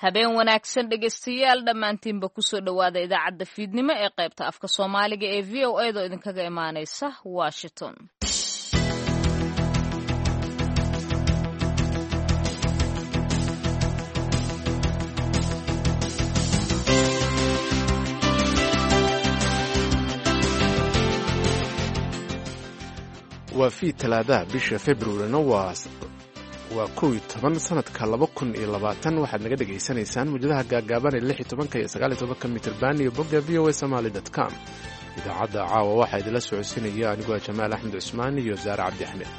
habeen wanaagsan dhegaystayaal dhammaantiinba kusoo dhowaada idaacadda fiidnimo ee qaybta afka soomaaliga ee v o edo idinkaga imaanaysa Washington. waa fi talaadaha bisha Februarina waa 11 sanadka 2020 waxaad naga dhageysanaysaan mujadaha gaagaaban ee 16 iyo 19 mitirban iyo bogga voasomali.com. idaacadda caawa waxaa idila socodsiinaya anigoo Jamaal Axmed Cusmaan iyo Zaara Cabdi Axmed.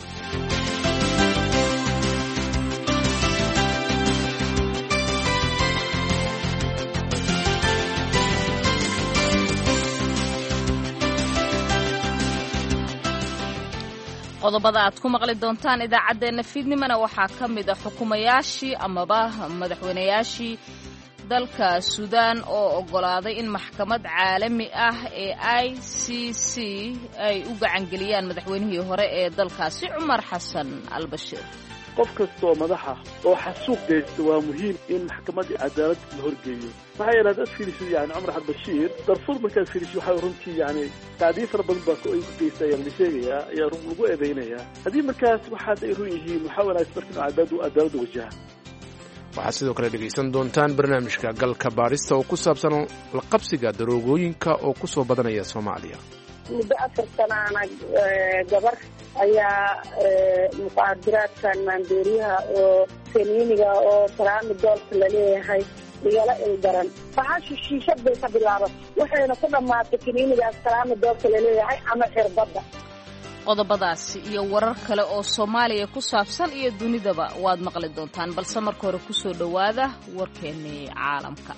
qodobada aad ku maqli doontaan idaacadeena fiidnimana waxaa ka mid ah xukumayaashii amaba madaxweynayaashii dalka Suudaan oo ogolaaday in maxkamad caalami ah ee ICC ay u gacan geliyaan madaxweynihii hore ee dalkaasi Cumar Xasan al-Bashir. qof kastoo madaxa oo xasuuq geysta waa muhiim in maxkamadda cadaalad la horgeeyo maxaa yeelay dad fiilisay yani Cumar al-Bashir darfur markaa fiilisay waxa runtii yani taadiif fara badan baa ay ku geystayaan la sheegayaa ayaa lagu eedeynayaa haddii markaas waxa ay run yihiin waxa wanaagsan markaa cadaalad wajaha. waxaad sidoo kale dhegaysan doontaan barnaamijka galka baarista oo ku saabsan la qabsiga daroogooyinka oo ku soo badanaya Soomaaliya. muddo 4 sanaana gabar ayaa muqaadaraadkan maandeeriyaha oo kaniiniga oo salaami doolka la leeyahay igala ildaran waxaa shiishad bay ka bilaaban waxayna ku dhammaatay kaniinigaas salaami doolka la leeyahay ama xirbadda. qodobadaasi iyo warar kale oo Soomaaliya ku saabsan iyo dunidaba waad maqli doontaan balse marka hore ku soo dhowaada warkeennii caalamka.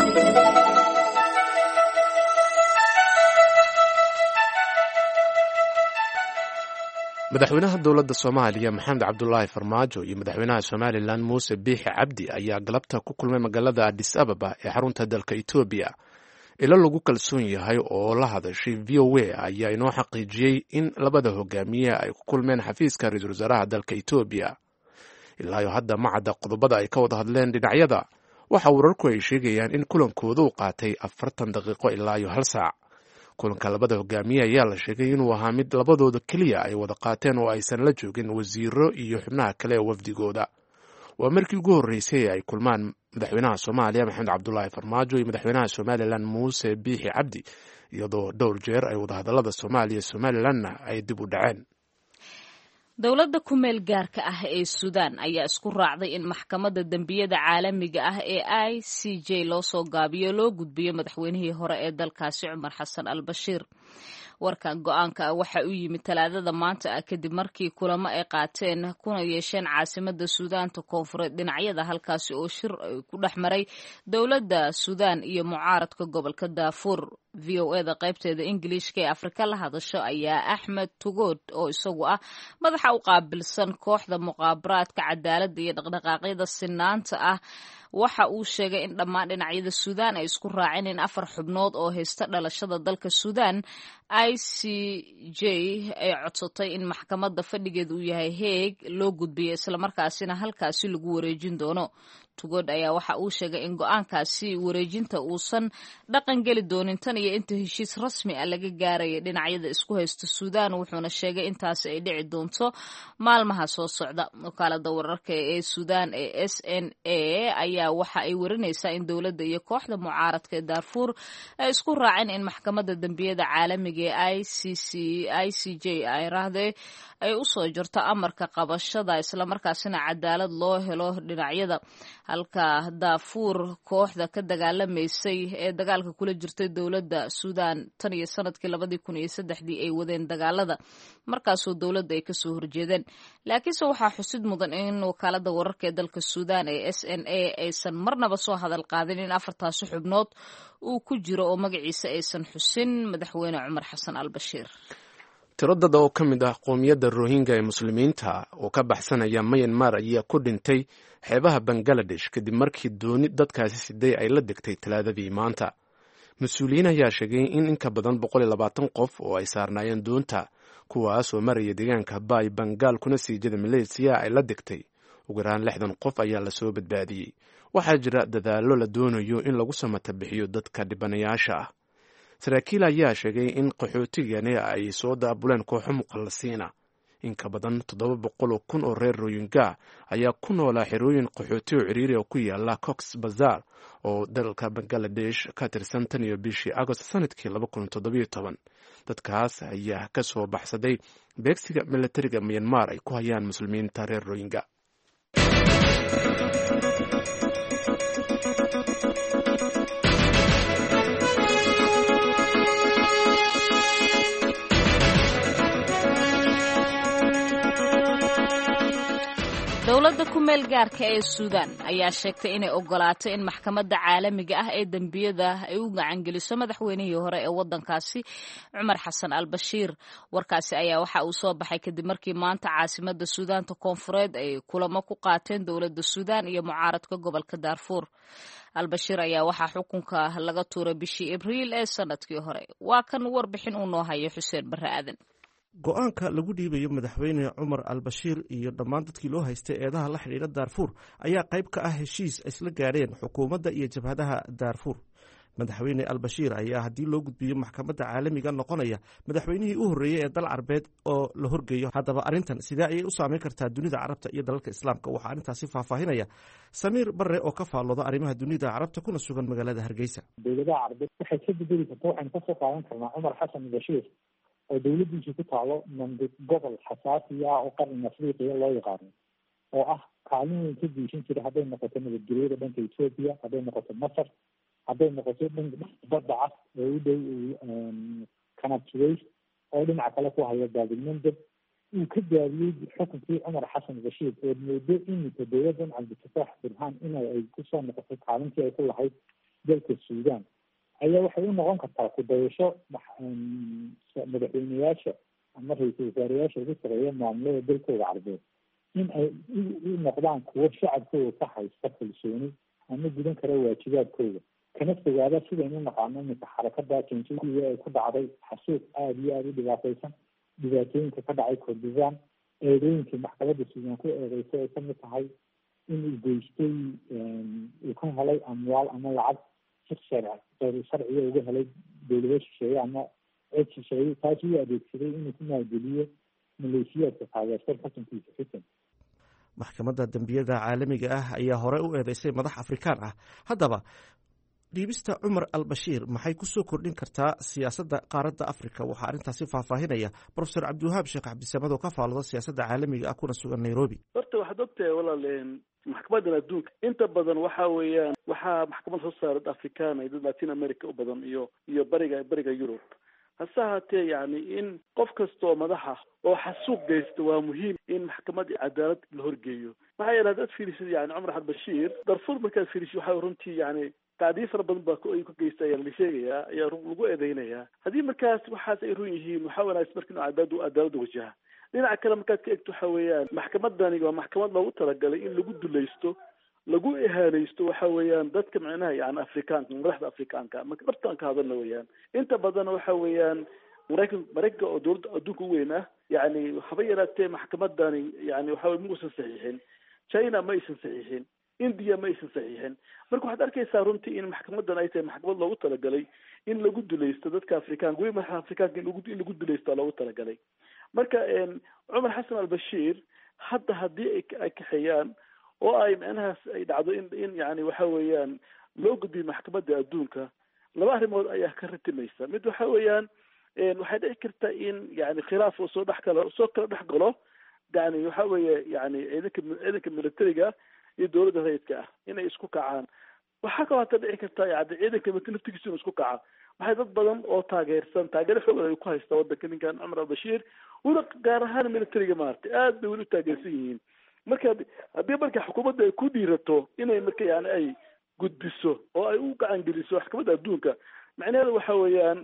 madaxweynaha dowladda Soomaaliya Maxamed Cabdullaahi Farmaajo iyo madaxweynaha Somaliland Muuse Biixi Cabdi ayaa galabta ku kulmay magaalada Addis Ababa ee xarunta dalka Itoobiya. ilo lagu kalsoon yahay oo la hadashay VOA ayaa inoo xaqiijiyay in labada hogaamiye ay ku kulmeen xafiiska ra'iisul wasaaraha dalka Itoobiya. ilaa hadda ma cadda qodobada ay ka wada hadleen dhinacyada. waxa wararku ay sheegayaan in kulankoodu qaatay 40 daqiiqo ilaa 1 saac. kulanka labada hogaamiye ayaa la sheegay inuu ahaa mid labadooda kaliya ay wada qaateen oo aysan la joogin wasiiro iyo xubnaha kale ee wafdigooda. waa markii ugu horeysay ay kulmaan madaxweynaha Soomaaliya Maxamed Cabdullaahi Farmaajo iyo madaxweynaha Somaliland Muuse Biixi Cabdi iyadoo dhowr jeer ay wada hadallada Soomaaliya Somalilandna ay dib u dhaceen. dowladda ku meel gaarka ah ee Suudaan ayaa isku raacday in maxkamadda dambiyada caalamiga ah ee ICJ loo soo gaabiyo loo gudbiyo madaxweynihii hore ee dalkaasi Cumar Xasan al-Bashir. warkan go'aanka waxa uu yimid talaadada maanta kadib markii kulamo ay qaateen kuna yeesheen caasimadda Suudaanta koonfureed dhinacyada halkaasi oo shir ku dhexmaray dowladda Suudaan iyo mucaaradka gobolka Darfur. VOA-da qaybteeda Ingiriiska ee Afrika la hadasho ayaa Axmed Tugod oo isagu ah madaxa u qaabilsan kooxda muqaabaraadka cadaaladda iyo dhaqdhaqaaqyada sinaanta ah waxa uu sheegay in dhammaan dhinacyada Suudaan ay isku raaceen in 4 xubnood oo haysta dhalashada dalka Suudaan ICJ ay codsatay in maxkamadda fadhigeedu uu yahay Hague loo gudbiyo isla markaasina halkaasi lagu wareejin doono. Tugod ayaa waxa uu sheegay in go'aankaasi wareejinta uusan dhaqan geli doonin tan iyo inta heshiis rasmi ah laga gaarayo dhinacyada isku haysta Suudaan wuxuuna sheegay intaas ay dhici doonto maalmaha soo socda. wakaaladda wararka ee Suudaan ee SNA ayaa waxa ay warinaysaa in dowladda iyo kooxda mucaaradka ee Darfur ay isku raaceen in maxkamadda dambiyada caalamiga ee ICJ ay u soo jirto amarka qabashada isla markaasina cadaalad loo helo dhinacyada. halka Darfur kooxda ka dagaalamaysay ee dagaalka kula jirtay dowladda Suudaan tan iyo sanadkii 2003 ay wadeen dagaalada markaasoo dowladda ay kasoo horjeedeen. laakiinse waxaa xusid mudan in wakaaladda wararka ee dalka Suudaan ee SNA aysan marnaba soo hadal qaadin in 4taasi xubnood uu ku jiro oo magaciisa aysan xusin madaxweyne Cumar Xasan al-Bashir. tiradada oo ka mid ah qoomiyadda Rohingya ee muslimiinta oo ka baxsanaya Myanmar ayaa ku dhintay xeebaha Bangladesh kadib markii dooni dadkaasi siday ay la degtay talaadadii maanta. mas-uuliyiin ayaa sheegay in ka badan 120 qof oo ay saarnaayeen doonta kuwaas oo maraya deegaanka Bay Bengal kuna sii jeeda Malaysia ay la degtay ugu yaraan 60 qof ayaa lasoo badbaadiyey. waxaa jira dadaallo la doonayo in lagu samata bixiyo dadka dhibanayaasha ah. saraakiil ayaa sheegay in qaxootigani ay soo daabuleen kooxo muqallasiina. in ka badan 700,000 oo reer Rohingya ayaa ku noolaa xerooyin qaxooti oo ciriiri oo ku yaala Cox's Bazar oo dalka Bangladesh ka tirsan tan iyo bishii Agost sanadkii 2017. dadkaas ayaa ka soo baxsaday beegsiga militariga Myanmar ay ku hayaan muslimiinta reer Rohingya. dowladda ku meel gaarka ee Suudaan ayaa sheegtay inay ogolaato in maxkamadda caalamiga ah ee dambiyada ay u gacan geliso madaxweynihii hore ee waddankaasi Cumar Xasan al-Bashiir. warkaasi ayaa waxa uu soo baxay kadib markii maanta caasimadda Suudaanta Koonfureed ay kulamo ku qaateen dowladda Suudaan iyo mucaaradka gobolka Darfur. al-Bashiir ayaa waxaa xukunka laga tuuray bishii Abriil ee sanadkii hore. waa kan warbixin uu noo hayo Xuseen Barre Aadan. go-aanka lagu dhiibayo madaxweyne Cumar al-Bashiir iyo dhammaan dadkii loo haystay eedaha la xidhiidha Darfur ayaa qayb ka ah heshiis isla gaadheen xukuumadda iyo jabhadaha Darfur. madaxweyne al-Bashiir ayaa haddii loo gudbiyo maxkamadda caalamiga noqonaya madaxweynihii u horreeyey ee dal carbeed oo la horgeeyo. haddaba arrintan sidee ayay u saameyn kartaa dunida carabta iyo dalalka islaamka? waxaa arrintaasi faahfaahinaya Samiir Barre oo ka faallooda arrimaha dunida carabta kuna sugan magaalada Hargeysa. dowladaha carbeed waxay ka bedeli kartaa waxaan kasoo qaadan karnaa Cumar Xasan al-Bashiir oo dowladiisu ku taalo mandiq gobol xasaasi ah oo qaran Afriqiya loo yaqaano oo ah kaalin weyn ka geysan jira hadday noqoto nabadgelyada dhanka Ethiopia, hadday noqoto Masar, hadday noqoto dhanka badda cas oo u dhow Canal Suez oo dhinaca kale ku haya Baabilmandab. uu ka gaabiyey xukunkii Cumar Xasan al-Bashiir oo moodo iminka dowladan Cabdilfataax Burhaan inay kusoo noqoto kaalintii ay ku lahayd dalka Suudaan ayaa waxay u noqon kartaa ku dayasho madaxweyneyaasha ama ra-iisul wasaareyaasha ugu sareeya maamulada dalkooda carbeed in ay u noqdaan kuwo shacabkooda ka haysta kalsooni ama gudan kara waajibaadkooda kana fogaada sidaynu naqaano iminka xarakada jinsiga ay ku dhacday xasuuq aada iyo aada u dhibaateysan dhibaatooyinka ka dhacay Kordofan eedooyinkii maxkamadda Suudaan ku eedeysay ay kamid tahay inuu geystay uu ka helay amwaal ama lacag sharciga uga helay dowlado shisheeye ama cid shisheeye taas uu adeegsaday inuu ku maalgeliyo maleeshiyaadka taageersan xukunkiisa xisan. maxkamadda dambiyada caalamiga ah ayaa hore u eedeysay madax Afrikaan ah. haddaba dhiibista Cumar al-Bashiir maxay kusoo kordhin kartaa siyaasadda qaaradda Afrika? waxaa arrintaasi faahfaahinaya Professor Cabdiwahaab Sheekh Cabdisamad oo ka faallooda siyaasadda caalamiga ah kuna sugan Nairobi. horta waxaad ogtahay walaaleen maxkamadan adduunka inta badan waxa weeyaan waxaa maxkamad soo saarad Afrikaan iyo Latin America u badan iyo bariga Yurub. hase ahaatee yani in qof kasta oo madaxa oo xasuuq geysta waa muhiim in maxkamadda cadaalad la horgeeyo. maxaa yeelay dad fiirisay yani Cumar al-Bashiir Darfur markaad fiirisay waxaa runtii yani tacdiif fara badan baa ay ku geystay ayaa la sheegayaa ayaa lagu eedeynayaa. haddii markaas waxaas ay run yihiin waxaa wanaagsan marka inuu cadaalad wajaha. dhinaca kale markaad ka egto waxa weeyaan maxkamadani waa maxkamad loogu talagalay in lagu dulaysto lagu ihaanaysto waxa weeyaan dadka macnaha yani Afrikaanka madaxda Afrikaanka marka dhabtaan ka hadalna weeyaan inta badan waxa weeyaan Mareykanka oo dowladda adduunka u weyn ah yani haba yaraatee maxkamadani yani waxa weeye muusan saxiixin. China ma aysan saxiixin, India ma aysan saxiixin. marka waxaad arkaysaa runtii in maxkamadan ay tahay maxkamad loogu talagalay in lagu dulaysto dadka Afrikaanka wey madaxda Afrikaanka in lagu dulaysto loogu talagalay. marka Cumar Xasan al-Bashiir hadda haddii ay kaxeeyaan oo ay macnahaas ay dhacdo in yani waxa weeyaan loo gudbiyo maxkamadda adduunka laba arrimood ayaa ka ratimaysa. mid waxa weeyaan waxay dhici kartaa in yani khilaaf oo soo kala dhex galo yani waxa weeye yani ciidanka militariga iyo dowladda rayidka ah inay isku kacaan. waxaa kaloo hata dhici kartaa yani ciidanka naftigiisa inuu isku kaca. waxay dad badan oo taageero xoog ay ku haysta wadanka ninkan Cumar al-Bashiir wada gaar ahaan militariga maartay aad bay weli taageersan yihiin. marka haddii marka xukuumadda ay ku dhiirato inay marka yani ay gudbiso oo ay u gacan geliso maxkamadda adduunka macnaheedu waxa weeyaan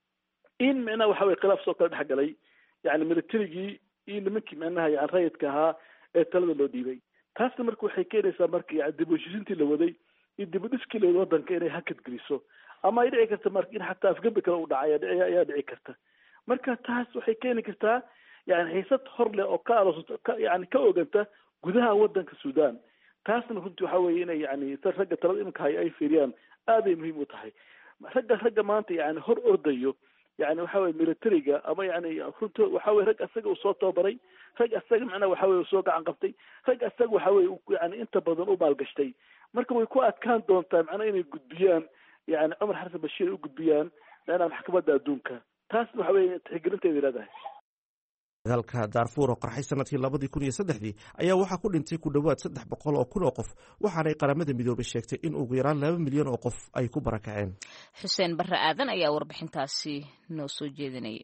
in macnaha waxa weeye khilaaf soo kala dhex galay yani militarigii iyo nimankii macnaha yani rayidka ahaa ee talada loo dhiibay. taasna marka waxay keenaysaa marka yani dib u heshiisiintii la waday iyo dib u dhiskii la waday wadanka inay hakad geliso ama ay dhici karta marka in xataa afgembi kale u dhacay ayaa dhici karta. marka taas waxay keeni kartaa yani xiisad hor leh oo yani ka oganta gudaha waddanka sudan taasna runtii waxa weeye inay yani ragga talada iminka hay ay fiiriyaan aaday muhiim u tahay ragga maanta yani hor ordayo yani waxa weye militariga ama yani runta waxa weye rag asaga uu soo tababaray rag asaga macnaha waxa weye soo gacan qabtay rag asaga waxa weye yani inta badan u maalgashtay marka way ku adkaan doontaa macnaha inay gudbiyaan yani cumar xasan bashiir u gudbiyaan macnaha maxkamadda adduunka taas waxa weye tixgelinteeda leedahay dagaalka daarfuur oo qarxay sanadkii 2003 ayaa waxaa ku dhintay ku dhowaad 300 oo kun oo qof waxaanay qaramada midoobay sheegtay in ugu yaraan 2 milyan oo qof ay ku barakaceen. xuseen barre aadan ayaa warbixintaasi noo soo jeedinayay.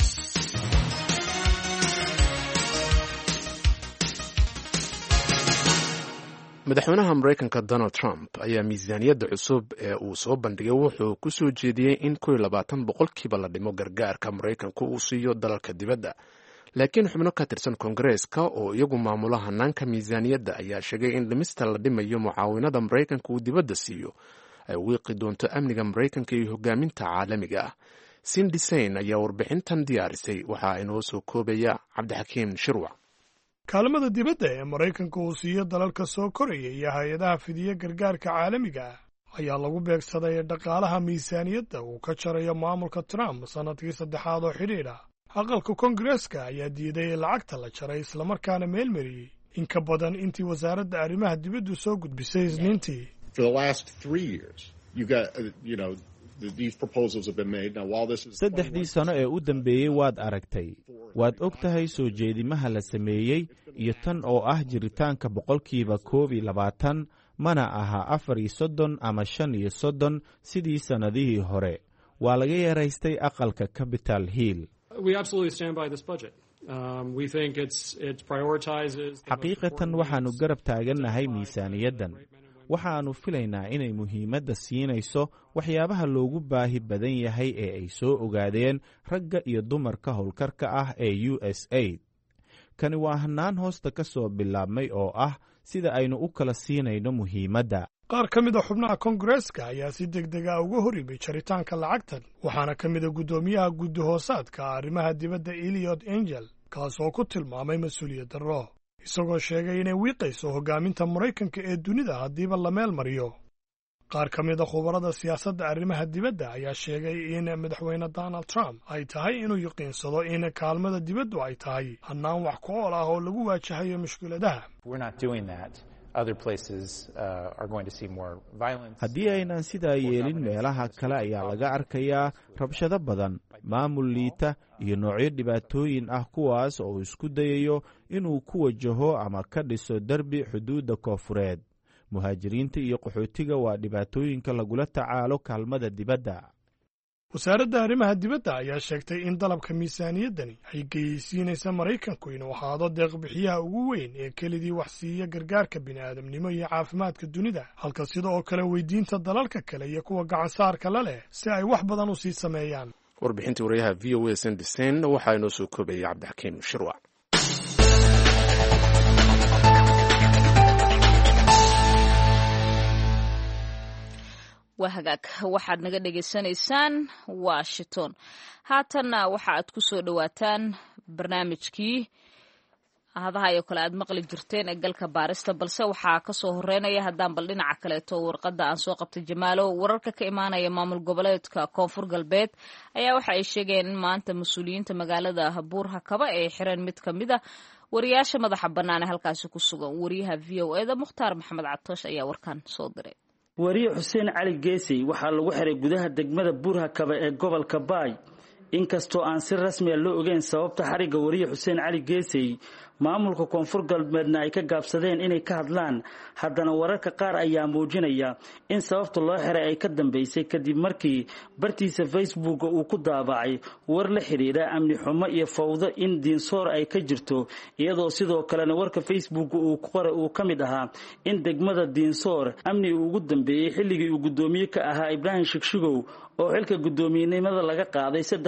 madaxweynaha maraykanka Donald Trump ayaa miisaaniyadda cusub ee uu soo bandhigay wuxuu ku soo jeediyey in 12% la dhimo gargaarka maraykanku uu siiyo dalalka dibadda. laakiin xubno ka tirsan koongareeska oo iyagu maamula hanaanka miisaaniyadda ayaa sheegay in dhimista la dhimayo mucaawinada maraykanka uu dibadda siiyo ay wiiqi doonto amniga maraykanka iyo hogaaminta caalamiga ah. Cindy Sain ayaa warbixintan diyaarisay waxaa inoo soo koobaya cabdixakiim shirwac. kaalmada dibadda ee maraykanka uu siiyo dalalka soo koraya iyo hay-adaha fidiya gargaarka caalamiga ah ayaa lagu beegsaday dhaqaalaha miisaaniyadda uu ka jarayo maamulka Trump sanadkii 3aad oo xidhiidh ah. aqalka koongareeska ayaa diiday lacagta la jaray islamarkaana meelmariyey in ka badan intii wasaaradda arrimaha dibaddu soo gudbisay isniintii. saddexdii sano ee u dambeeyey waad aragtay waad og tahay soo jeedimaha la sameeyey iyo tan oo ah jiritaanka 12% mana aha 34 ama 35 sidii sannadihii hore. waa laga yaraystay aqalka Capitol Hill. xaqiiqatan waxaannu garab taagannahay miisaaniyaddan. waxaannu filaynaa inay muhiimadda siinayso waxyaabaha loogu baahi badan yahay ee ay soo ogaadeen ragga iyo dumarka howlkarka ah ee USAID. kani waa hannaan hoosta ka soo bilaabmay oo ah sida aynu u kala siinayno muhiimadda. qaar ka mid a xubnaha koongareeska ayaa si degdega uga hor yimid jaritaanka lacagtan waxaana ka mid a guddoomiyaha guddi hoosaadka arrimaha dibadda Eliot Engel kaas oo ku tilmaamay mas-uuliyad darro isagoo sheegay inay wiiqayso hogaaminta maraykanka ee dunida haddiiba la meel mariyo. qaar ka mid a khubarada siyaasadda arrimaha dibadda ayaa sheegay in madaxweyne Donald Trump ay tahay inuu yaqiinsado in kaalmada dibaddu ay tahay hannaan wax ku ool ah oo lagu waajahayo mushkiladaha. haddii aynan sidaa yeelin meelaha kale ayaa laga arkayaa rabshado badan, maamul liita iyo noocyo dhibaatooyin ah kuwaas oo isku dayayo inuu ku wajaho ama ka dhiso derbi xuduudda koonfureed. muhaajiriinta iyo qaxootiga waa dhibaatooyinka lagula tacaalo kaalmada dibadda. wasaaradda arrimaha dibadda ayaa sheegtay in dalabka miisaaniyaddani ay geyaysiinaysa maraykanku inuu ahaado deeqbixiyaha ugu weyn ee kelidii wax siiya gargaarka bini'aadamnimo iyo caafimaadka dunida, halka sida oo kale weydiinta dalalka kale iyo kuwa gacansaarka la leh si ay wax badan u sii sameeyaan. warbixintii wariyaha VOA Cindy Sain waxaa inoo soo koobayay cabdixakiim shirwac. waa hagaag waxaad naga dhegaysanaysaan Washington. haatanna waxa aad ku soo dhawaataan barnaamijkii hadaha iyo kale aad maqli jirteen ee galka baarista, balse waxaa ka soo horeynaya haddaan bal dhinaca kaleeto warqadda aan soo qabtay Jamaalo. wararka ka imaanaya maamul goboleedka Koonfur Galbeed ayaa waxa ay sheegeen in maanta mas-uuliyiinta magaalada Buur-Hakaba ay xireen mid ka mid a wariyaasha madaxa bannaan ee halkaasi ku sugan. wariyaha VOA-da Mukhtaar Maxamed Cabtoosh ayaa warkan soo diray. wariye xuseen cali geesay waxaa lagu xiray gudaha degmada Buur-Hakaba ee gobolka Baay. inkastoo aan si rasmi ah loo ogeyn sababta xariga wariye xuseen cali geesay, maamulka Koonfur Galbeedna ay ka gaabsadeen inay ka hadlaan, haddana wararka qaar ayaa muujinaya in sababta loo xiray ay ka dambeysay kadib markii bartiisa Facebook uu ku daabacay war la xiriira amni xumo iyo fawdo in diinsoor ay ka jirto, iyadoo sidoo kalena warka Facebook uu qoray uu ka mid ahaa in degmada diinsoor amni uu ugu dambeeyay xilligii uu gudoomiye ka ahaa Ibraahim Shigshigow oo xilka gudoomiyenimada laga qaaday 3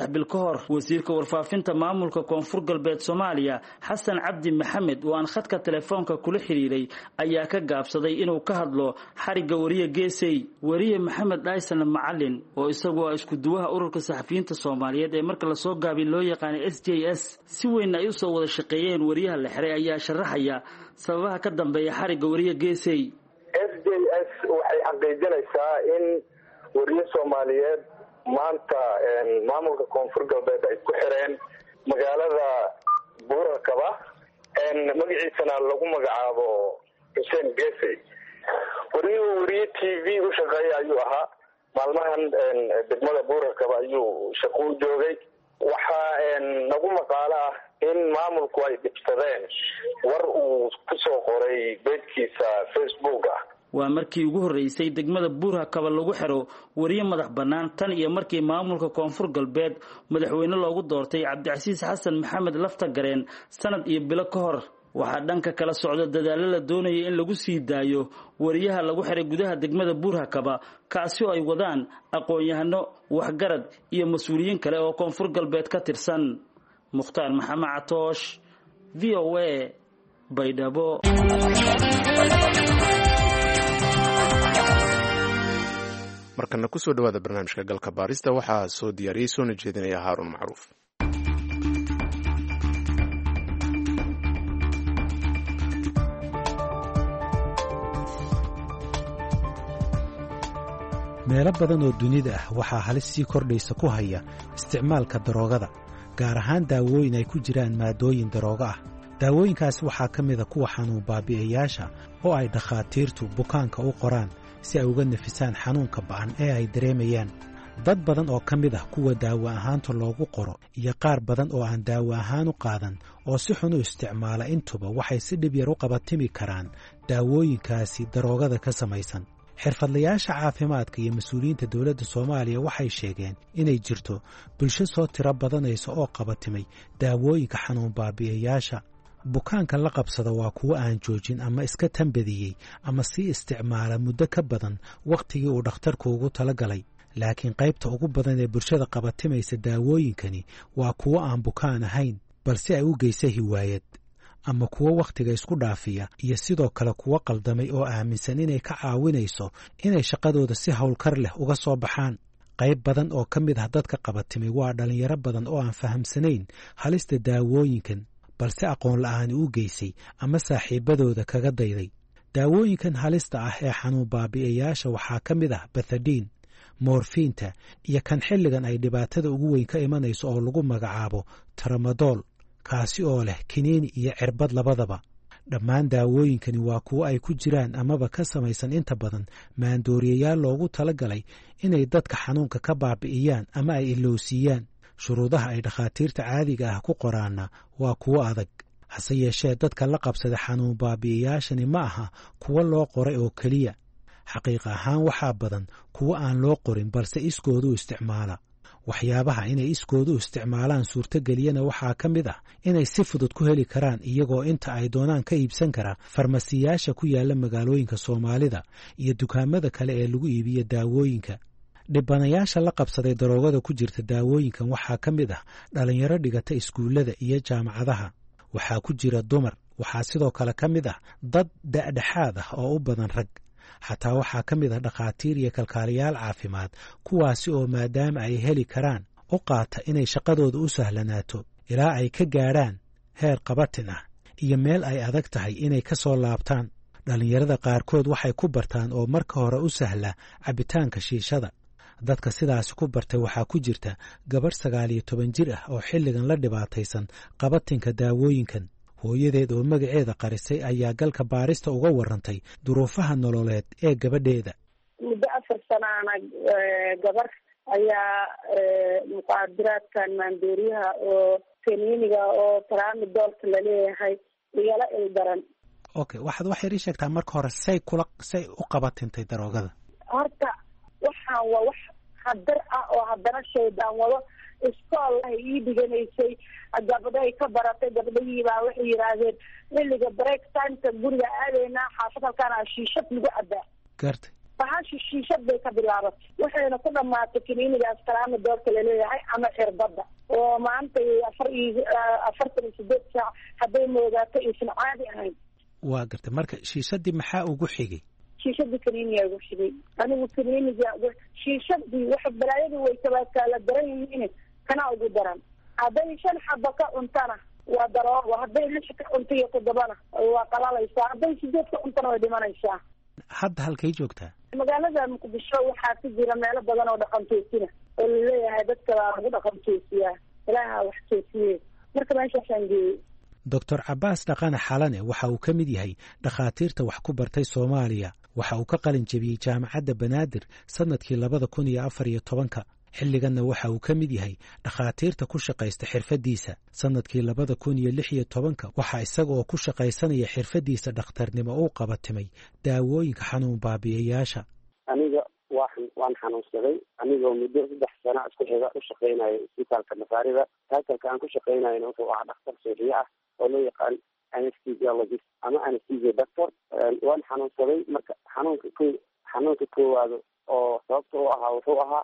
bil ka hor wasiirka warfaafinta maamulka koonfur galbeed Soomaaliya Xasan Cabdi Maxamed oo aan khadka telefoonka kula xiriiray ayaa ka gaabsaday inuu ka hadlo xariga wariye Geesay. Wariye Maxamed Aysan Macalin oo isagu ah isku duwaha ururka saxafiyiinta Soomaaliyeed ee marka la soo gaabay loo yaqaan SJS si weyn ay u soo wada shaqeeyeen wariyaha la xiray ayaa sharaxaya sababaha ka dambeeya xariga wariye Geesay. SJS waxay xaqiijinaysaa in wariye Soomaaliyeed maanta maamulka koonfur galbeed ay ku xireen magaalada Buurakaba magaciisana lagu magacaabo Xuseen Geesay. wariye TV u shaqeeya ayuu ahaa maalmahan degmada Buurakaba ayuu shaqo u joogay. waxaa nagu maqaalo ah in maamulku ay dhibsadeen war uu ku soo qoray beedkiisa Facebook ah. waa markii ugu horeysay degmada Buurakaba lagu xiro wariye madax banaan tan iyo markii maamulka koonfur galbeed madaxweyne loogu doortay Cabdicasiis Xasan Maxamed Laftagareen sanad iyo bilo ka hor. waxaa dhanka kala socda dadaalo la doonayay in lagu sii daayo wariyaha lagu xiray gudaha degmada Buurakaba kaasi oo ay wadaan aqoon-yahano waxgarad iyo mas'uuliyiin kale oo koonfur galbeed ka tirsan. Mukhtaar Maxamed Catoosh, VOA, Baydhabo. markana ku soo dhawaada barnaamijka galka baarista waxaa soo diyaariyey soona jeedinaya Haaruun Macruuf. meelo badan oo dunida ah waxaa halis sii kordhaysa ku haya isticmaalka daroogada, gaar ahaan daawooyin ay ku jiraan maadooyin daroogo ah. daawooyinkaas waxaa ka mida kuwa xanuun baabi'iyayaasha oo ay dhakhaatiirtu bukaanka u qoraan si ay uga nafisaan xanuunka ba'an ee ay dareemayaan. dad badan oo ka mid ah kuwa daawo ahaanta loogu qoro iyo qaar badan oo aan daawo ahaan u qaadan oo si xun u isticmaala intuba waxay si dhib yar u qabatimi karaan daawooyinkaasi daroogada ka samaysan. xirfadlayaasha caafimaadka iyo mas-uuliyiinta dowladda Soomaaliya waxay sheegeen inay jirto bulsho soo tiro badanaysa oo qabatimay daawooyinka xanuun baabi'iyayaasha. bukaanka la qabsada waa kuwo aan joojin ama iska tambadiyey ama sii isticmaala muddo ka badan wakhtigii uu dhakhtarku ugu talagalay. laakiin qaybta ugu badan ee bulshada qabatimaysa daawooyinkani waa kuwo aan bukaan ahayn balse ay u geysa hiwaayad, ama kuwo wakhtiga isku dhaafiya, iyo sidoo kale kuwo qaldamay oo aaminsan inay ka caawinayso inay shaqadooda si howlkar leh uga soo baxaan. qayb badan oo ka mid ah dadka qabatimay waa dhalinyaro badan oo aan fahamsanayn halista daawooyinkan balse aqoon la'aani u geysay ama saaxiibadooda kaga dayday. daawooyinkan halista ah ee xanuun baabi'iyayaasha waxaa ka mid ah bethadine, morfiinta iyo kan xilligan ay dhibaatada ugu weyn ka imanayso oo lagu magacaabo tramadol, kaasi oo leh kiniini iyo cirbad labadaba. dhammaan daawooyinkani waa kuwo ay ku jiraan amaba ka samaysan inta badan maandooriyayaal loogu talagalay inay dadka xanuunka ka baabi'iyaan ama ay ilowsiiyaan. shuruudaha ay dhakhaatiirta caadiga ah ku qoraanna waa kuwo adag. hase yeeshee dadka la qabsada xanuun baabi'iyayaashani ma aha kuwo loo qoray oo keliya. xaqiiq ahaan waxaa badan kuwo aan loo qorin balse iskoodu isticmaala. waxyaabaha inay iskoodu isticmaalaan suurtageliyana waxaa ka mid ah inay si fudud ku heli karaan iyagoo inta ay doonaan ka iibsan kara farmasiyaasha ku yaala magaalooyinka Soomaalida iyo dukaamada kale ee lagu iibiyo daawooyinka. dhibanayaasha la qabsaday daroogada ku jirta daawooyinkan waxaa ka mid ah dhalinyaro dhigata iskuullada iyo jaamacadaha. waxaa ku jira dumar, waxaa sidoo kale ka mid ah dad dhexdhexaad ah oo u badan rag. xataa waxaa ka mid ah dhakhaatiir iyo kalkaaliyaal caafimaad kuwaasi oo maadaama ay heli karaan u qaata inay shaqadooda u sahlanaato ilaa ay ka gaadhaan heer qabatin ah iyo meel ay adag tahay inay ka soo laabtaan. dhallinyarada qaarkood waxay ku bartaan oo marka hore u sahla cabitaanka shiishada. dadka sidaasi ku bartay waxaa ku jirta gabadh 19 jir ah oo xilligan la dhibaataysan qabatinka daawooyinkan. hooyadeed oo magaceeda qarisay ayaa galka baarista uga warantay duruufaha nololeed ee gabadheeda. muddo 4 sanaana gabar ayaa muqaadaraadkan maandooriyaha oo kaniiniga oo tramadolka la leeyahay igala ildaran. okay, waxaad wax yar ii sheegtaa marka hore say u qabatintay daroogada. horta waxaan waa wax khadar ah oo haddana shaydaan wado. iskool ay ii dhiganaysay gabadhay ka baratay. gabdhahiibaa waxay yidhaahdeen xilliga break timeka guriga aadaynaa xaafad halkaana shiishad lagu cabaa. gartay. bahasha shiishad bay ka bilaabatay waxayna ku dhamaatay kiniinigaas salaama doorka laleeyahay ama cirbadda oo maanta 48 saac hadday moogaato aysan caadi ahayn. waa gartay. marka shiishadii maxaa ugu xigay? shiishadii kaniiniyaa ugu xigay. anigu kaniiniga shiishadii waxa balaayadii way kala daran yihiin, kana ugu daran. hadday 5 xabo ka cuntana waa daroogo, hadday 6 ka cunto iyo 7 waa qalalaysaa, hadday 8 ka cuntana way dhimanaysaa. hadda halkay joogtaa? magaalada Muqdisho waxaa ku jira meelo badan oo dhaqan toosina oo leeyahay dadka lagu dhaqan toosiyaa, ilaaha wax toosiye. marka meeshaasaan geeyey. doctor Cabaas Dhaqane Xalane waxa uu ka mid yahay dhakhaatiirta wax ku bartay Soomaaliya. waxa uu ka qalin jabiyey jaamacadda Banaadir sanadkii 2014. xilliganna waxa uu ka mid yahay dhakhaatiirta ku shaqaysta xirfadiisa. sanadkii 2016 waxa isaga oo ku shaqaysanaya xirfadiisa dhakhtarnimo uu qabatimay daawooyinka xanuun baabi'iyayaasha. aniga waan xanuunsaday anigoo muddo 3 sano isku xiga u shaqeynayo isbitaalka Masaarida. taakalka aan ku shaqeynayna wuxuu ahaa dhakhtar sooxiye ah oo loo yaqaan anesthesiologist ama anesthesia doctor. waan xanuunsaday. marka xanuunka koowaad oo sababta u ahaa wuxuu ahaa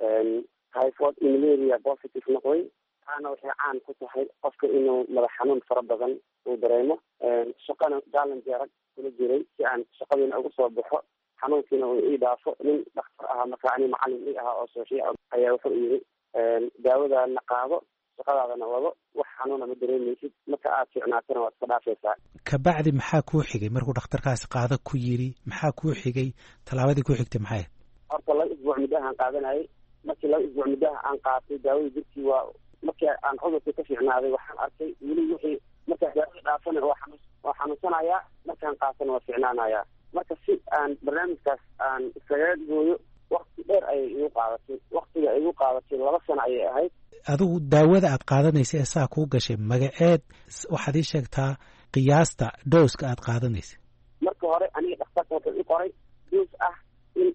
typhoid malaria positive noqday. taana waxay caan ku tahay qofka inuu madax xanuun fara badan uu dareemo. shaqana challenge arag kula jiray si aan shaqadiina uga soo baxo, xanuunkiina uu ii dhaafo. nin dhakhtar ahaa marka ani macallin ii ahaa oo sooxiye ayaa wuxuu yidhi daawadaana qaado, shaqadaadana wado, wax xanuuna ma dareemaysid, marka aad fiicnaatana waad iska dhaafaysaa. kabacdi maxaa kuu xigay markuu dhakhtarkaasi qaado ku yidhi? maxaa kuu xigay? tallaabadii ku xigtay maxay? horta 2 isbuuc muddaha aan qaadanayay. markii 2 isbuuc muddaha aan qaatay daawadii jirkii waa markii aan cudurkii ka fiicnaaday waxaan arkay weli wixii markaa daawada dhaafana waa xanuunsanayaa, markaan qaatana waa fiicnaanayaa. marka si aan barnaamijkaas aan iskaga gooyo waqti dheer ayay igu qaadatay. waqtiga igu qaadatay 2 sano ayay ahayd. adigu daawada aad qaadanaysa ee saa kuu gashay magaceed waxaad ii sheegtaa qiyaasta dooska aad qaadanaysa? marka hore aniga dhakhtarka wuxuu ii qoray doos ah in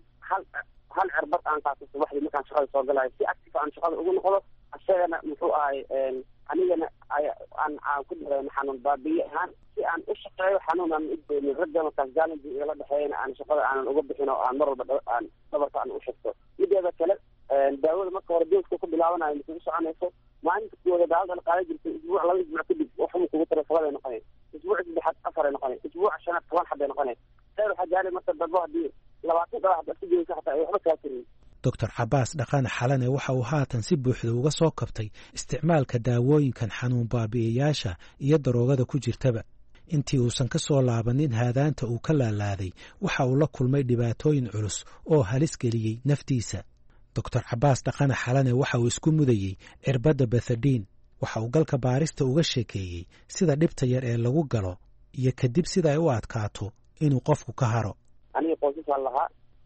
hal cirbad aan qaato subaxdii markaan shaqada soo galayo si active aan shaqada ugu noqdo. isagana muxuu ahay anigana aan ku dareemo xanuun baabiye ahaan si aan u shaqeeyo xanuun aan udoomin. ragga markaas challenge igala dhexeeyana aan shaqada aanan uga bixin oo aan mar walba aan dhabarka aan u shaqto. mideeda kale daawada marka hore dooska ku bilaabanayo ma kugu soconayso. maalinta kuwada daawada la qaadan jirtay isbuuc 2 isbuuc kadib waxuma kugu tara 7 noqonay, isbuuc 3 4 noqonay, isbuuc 5 10 xabay noqonay. heer waxaa gaaray marka dambe haddii 20 dhagax baa ku jirta xataa ay waxba kaa tirin. doctor Cabaas Dhaqane Xalane waxa uu haatan si buuxda uga soo kabtay isticmaalka daawooyinkan xanuun baabi'iyayaasha iyo daroogada ku jirtaba. intii uusan ka soo laabanin haadaanta uu ka laalaaday waxa uu la kulmay dhibaatooyin culus oo halis geliyey naftiisa. doctor Cabaas Dhaqane Xalane waxa uu isku mudayey cirbadda Bethadine. waxa uu galka baarista uga sheekeeyey sida dhibta yar ee lagu galo iyo kadib sida ay u adkaato inuu qofku ka haro. aniga qoysasaan lahaa.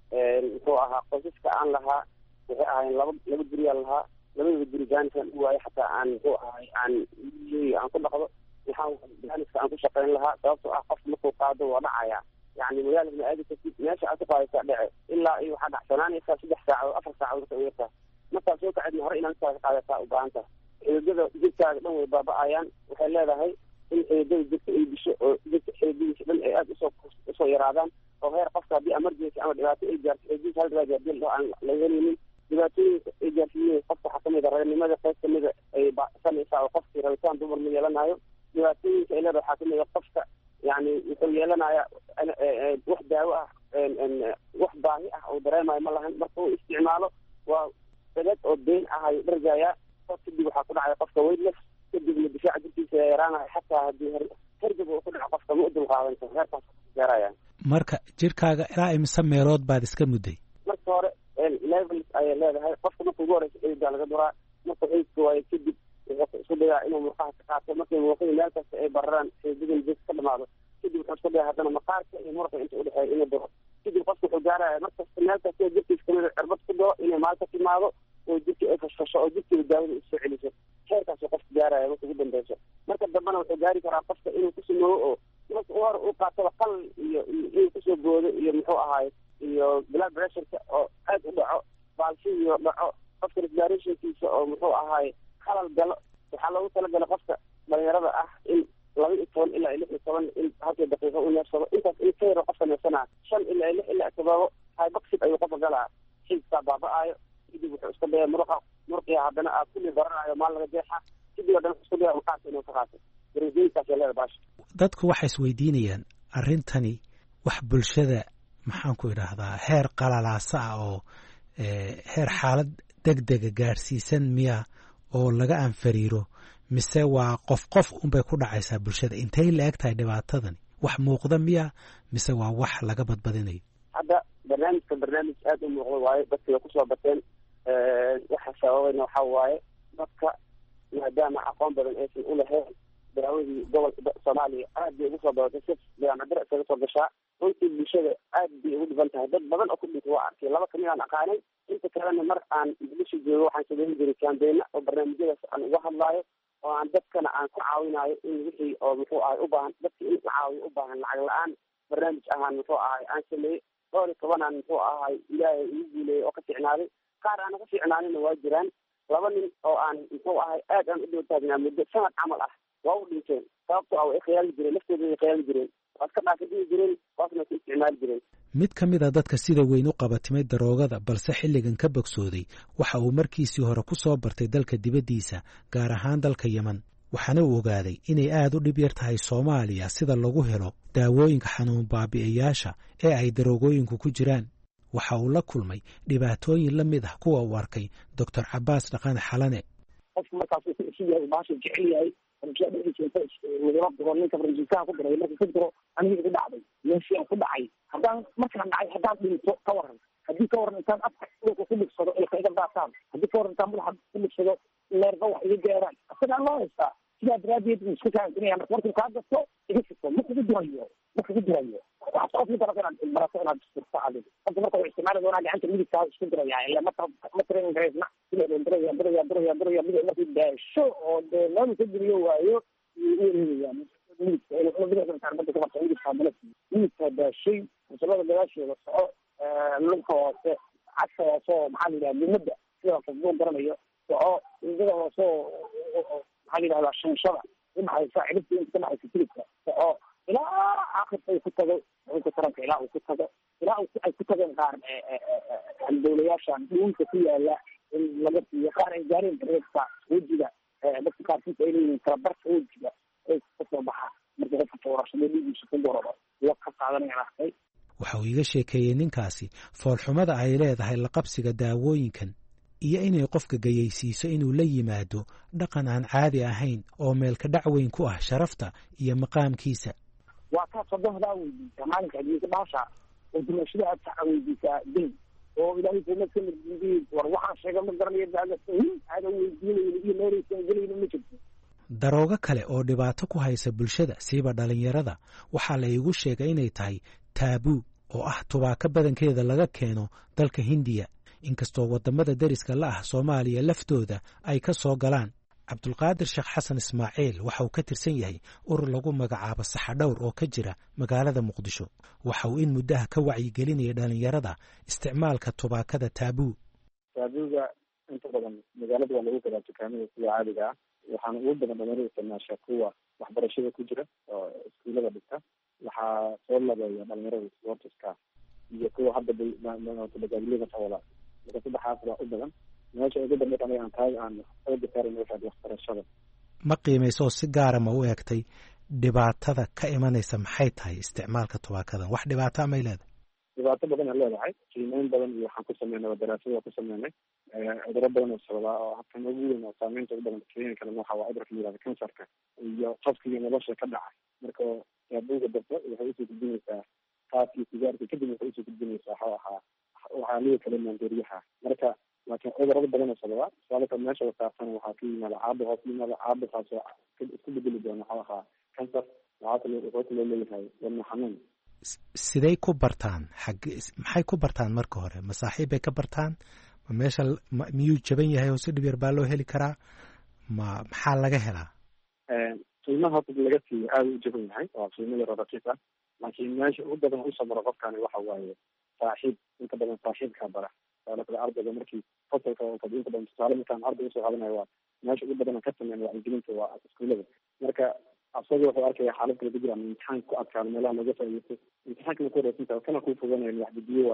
muxuu ahaa qoysaska aan lahaa waxay ahaayeen laba guriyaan lahaa. labadaba guri jaaniskaan u waayay xataa aan muxuu ahay aan ku dhaqdo. jaaniska aan ku shaqayn lahaa sababtoo ah qofka markuu qaado waa dhacaya. yani magaalada ma aadi kartid, meesha aad ku qaadaysaa dhece ilaa iyo waxaa dhacsanaanaysaa 3 saacadood 4 saacadood ka uyartaa. markaa soo kacedna hore inaad ka qaadataa u baahan tahay. xididada jirkaaga dhan way baaba'ayaan. waxay leedahay in xididada jirka ay disho oo jirka xididadiisa dhan ay aada usoo yaraadaan oo heer qofka haddii emergency ama dhibaato ay gaarto xididadiisa hal dhibaato aan laga helinin. dhibaatooyinka ay gaarsiiyeen qofka waxaa kamid a raganimada qayb kamida ay baasanaysaa oo qofkii rabitaan dumar ma yeelanayo. dhibaatooyinka ay leedahay waxaa kamid a qofka yani wuxuu yeelanaya wax daawo ah wax baahi ah oo dareemayo ma lahan. marka uu isticmaalo waa dagad oo been ah ayuu dhargayaa. kadib waxaa ku dhacaya qofka weightless, kadibna difaaca jirkiisa yaraanaya. xataa haddii hergab uu ku dhaco qofka ma u dulqaadan karo, heerkaas gaaraya. marka jirkaaga ilaa imise meelood baad iska mudday? marka hore levels ayay leedahay. qofka marka ugu horeysa xididdaa laga duraa. marka xididka waayo kadib wuxuu isku dayaa inuu murqaha ka qaato. markay murqada meel kasta ay bararaan xididada jirka ka dhamaado kadib wuxuu isku dayaa haddana maqaarka iyo murqa inta udhexeeya inuu duro. kadib qofka wuxuu gaaraya markasta meel kasta jirkiisa kamida cirbad ku duro inay maalka timaado oo jirka ay fashfasho oo jirkiiba daawada usoo celiso. heerkaasuu qofka gaaraya marka ugu dambeyso. marka dambena wuxuu gaari karaa qofka inuu ku sameeyo oo marka hore uu qaataba qal iyo inuu kusoo boodo iyo muxuu ahaay iyo blood pressureka oo aad u dhaco, baalshiyo dhaco, qofka respirationkiisa oo muxuu ahaay khalal galo. waxaa loogu talagala qofka dhalinyarada ah in 12 ilaa 16 in halkii daqiiqo u neefsado. intaas in ka yaro qofka neefsanaa 5 ilaa 6 ilaa 7 hypoxid ayuu qofka galaa xiiskaa baaba-aayo kadib wuxuu iska daya muruqii haddana aad kulli baranayo maal laga jeexa kadib haddana isku daya maqaasa inuu ka qaato darajooyinkaasay leedahay baasha. dadku waxay isweydiinayaan arrintani wax bulshada maxaan ku idhaahdaa heer qalalaasa ah oo heer xaalad degdega gaadhsiisan miya oo laga anfariiro mise waa qof unbay ku dhacaysaa bulshada intay la eg tahay dhibaatadani wax muuqda miya mise waa wax laga badbadinayo? hadda barnaamij aad u muuqda waaye dadkii way kusoo bateen waxa sababayna waxaa waaye dadka maadaama aqoon badan aysan u lahayn daawadii gobolka Soomaaliya aad bay ugu soo badatay si jaamacadda isaga soo gashaa runtii bulshada aad bay ugu dhiban tahay dad badan oo ku dhintay waa arkay laba kamid aan aqaanay inta kalena mar aan bulsho joogo waxaan sameyn jiray kaambeena oo barnaamijyadaas aan uga hadlaayo oo aan dadkana aan ku caawinayo in wixii oo muxuu ahay u baahan dadka in la caawiyo u baahan lacag la-aan barnaamij ahaan muxuu ahay aan sameeyey dhowr iyo tobanaan muxuu ahay ilaahay igu guuleeyey oo ka ficnaaday qaar aan uga ficnaanina waa jiraan laba nin oo aan muxuu ahay aad aan u dhow taagnaa muddo sanad camal ah waa u dhinteen sababtoo ah way khiyaali jireen laftooda way khiyaali jireen waa iska dhaafadhihi jireen waasna ku isticmaali jireen. mid ka mid a dadka sida weyn u qabatimay daroogada balse xilligan ka bogsooday waxa uu markiisii hore ku soo bartay dalka dibaddiisa gaar ahaan dalka Yemen waxaana uu ogaaday inay aad u dhib yar tahay Soomaaliya sida lagu helo daawooyinka xanuun baabi'iyaasha ee ay daroogooyinku ku jiraan. waxa uu la kulmay dhibaatooyin la mid ah kuwa uu arkay Dr. Cabbaas Dhaqane Xalane. qofku markaas uu si yahay baasha jecel yahay ninka barnaamijka ku diray marka ku diro aniga igu dhacday meeshii ku dhacay haddaan dhinto ka waran haddii ka waran intaan afka ku dhigsado ee ka iga daataan haddii ka waran intaan madaxa ku dhigsado leerba wax iga gaaraan asagaa loo haystaa sidaa daraadeed uu isku kaansinaya marka kaa gasto iga fito ma kugu dirayo waxaad qof midda rabta inaad barato inaad istirto adiga hadda marka uu isticmaali doonaa gacanta midigtaa isku diraya ila ma train gareysna sida diraya mida markii daasho oo dee meel ka geliyo waayo midka daashay masalada gadaasheeda soco lugka hoose cagta hoose oo maxaa la yidhaha lumada sida qofbuu garanayo soco indada hoose oo maxaa la yidhahdaa shanshada udhaxaysa ciribta inta ka dhaxaysa tilibka soco ilaa aakhirka uu ku tago xulka taranka ilaa uu ku tago ilaa ay ku tageen qaar dawlayaashan dhuunka ku yaala in laga siiyo qaar ay gaareen dareedka wejiga dadka qaarkiis ay leeyihiin kalabarka wejiga ay kasoo baxa marka qofka doorashada dhiigiisa ku dorado wa ka qaadanaya arkay. waxa uu iga sheekeeyey ninkaasi foolxumada ay leedahay la qabsiga daawooyinkan iyo inay qofka gayaysiiso inuu la yimaado dhaqan aan caadi ahayn oo meelka dhac weyn ku ah sharafta iyo maqaamkiisa. waa kaa sodohdaa weydiisaa maalinka hadiisa baasha oo dumashada aad saxa weydiisaa din oo ilaahay kuma ka midiyay war waxaan sheega ma garanayo aada weydiinayo iyo meelaysan gelayno ma jirto. daroogo kale oo dhibaato ku haysa bulshada siiba dhalinyarada waxaa la iigu sheegay inay tahay taabuu oo ah tubaako badankeeda laga keeno dalka Hindiya inkastoo wadamada dariska la ah Soomaaliya laftooda ay ka soo galaan. Cabdulqaadir Sheekh Xasan Ismaaciil waxa uu ka tirsan yahay urur lagu magacaabo Saxadhowr oo ka jira magaalada Muqdisho. waxa uu in muddaha ka wacyigelinaya dhalinyarada isticmaalka tubaakada taabuu. taabuuga inta badan magaalada waa lagu gadaa dukaamada sida caadiga ah waxaana ugu badan dhalinyarada isticmaasha kuwa waxbarashada ku jira oo iskuulada dhigta waxaa soo labeeya dhalinyarada sportiska iyo kuwa hadda badbaadiyada tawala marka saddexaas baa u badan meesha ugu dambeyd aniga aan tahay aan xooga saarin waxaad waxbarashada. ma qiimayso si gaara ma u egtay dhibaatada ka imanaysa maxay tahay isticmaalka tubaakadan wax dhibaato amay leedahay? dhibaato badan ay leedahay qiimeyn badan iyo waxaan ku sameynay daraasado ku sameynay cudurro badan oo sababa oo habkan ugu weyn oo saameynta ugu badan keeni kara waxa waa cudurka la yidhahdo kansarka iyo qofkii nolosha ka dhacay marka taabuuga dabta waxay usoo gudbinaysaa qaadkii sigaarka kadib waxay usoo gudbinaysaa waxaa liga kala maandooriyaha marka laakiin cudurrada badan oo sababa sababta meesha wasaarsan waxaa ka yimaada caabo hoos yimaada caabuqaas oo isku bedeli doona kansar waxaa kaloo leeyahay wadna xanuun. siday ku bartaan maxay ku bartaan marka hore ma saaxiib bay ka bartaan ma meesha miyuu jaban yahay oo si dhib yar baa loo heli karaa maxaa laga helaa? qiimaha horta laga siiyo aada u jaban yahay waa qiimo yar oo raqiis ah laakiin meesha ugu badan u samaro qofkani waxa waaye saaxiib inta badan saaxiibkaa bara saalada ardayga markii fasalka oo kale inta badan tusaale markaan arday usoo qaadanayo waa meesha ugu badan ka sameyn waa injilinta waa iskuulada marka asaga wuxuu arkaya xaalad kala ku jira imtixaan ku adkaado meelaha laga faa'iideysto imtixaanka ku horeysanta kana ku foganayo wax bidiyo waayo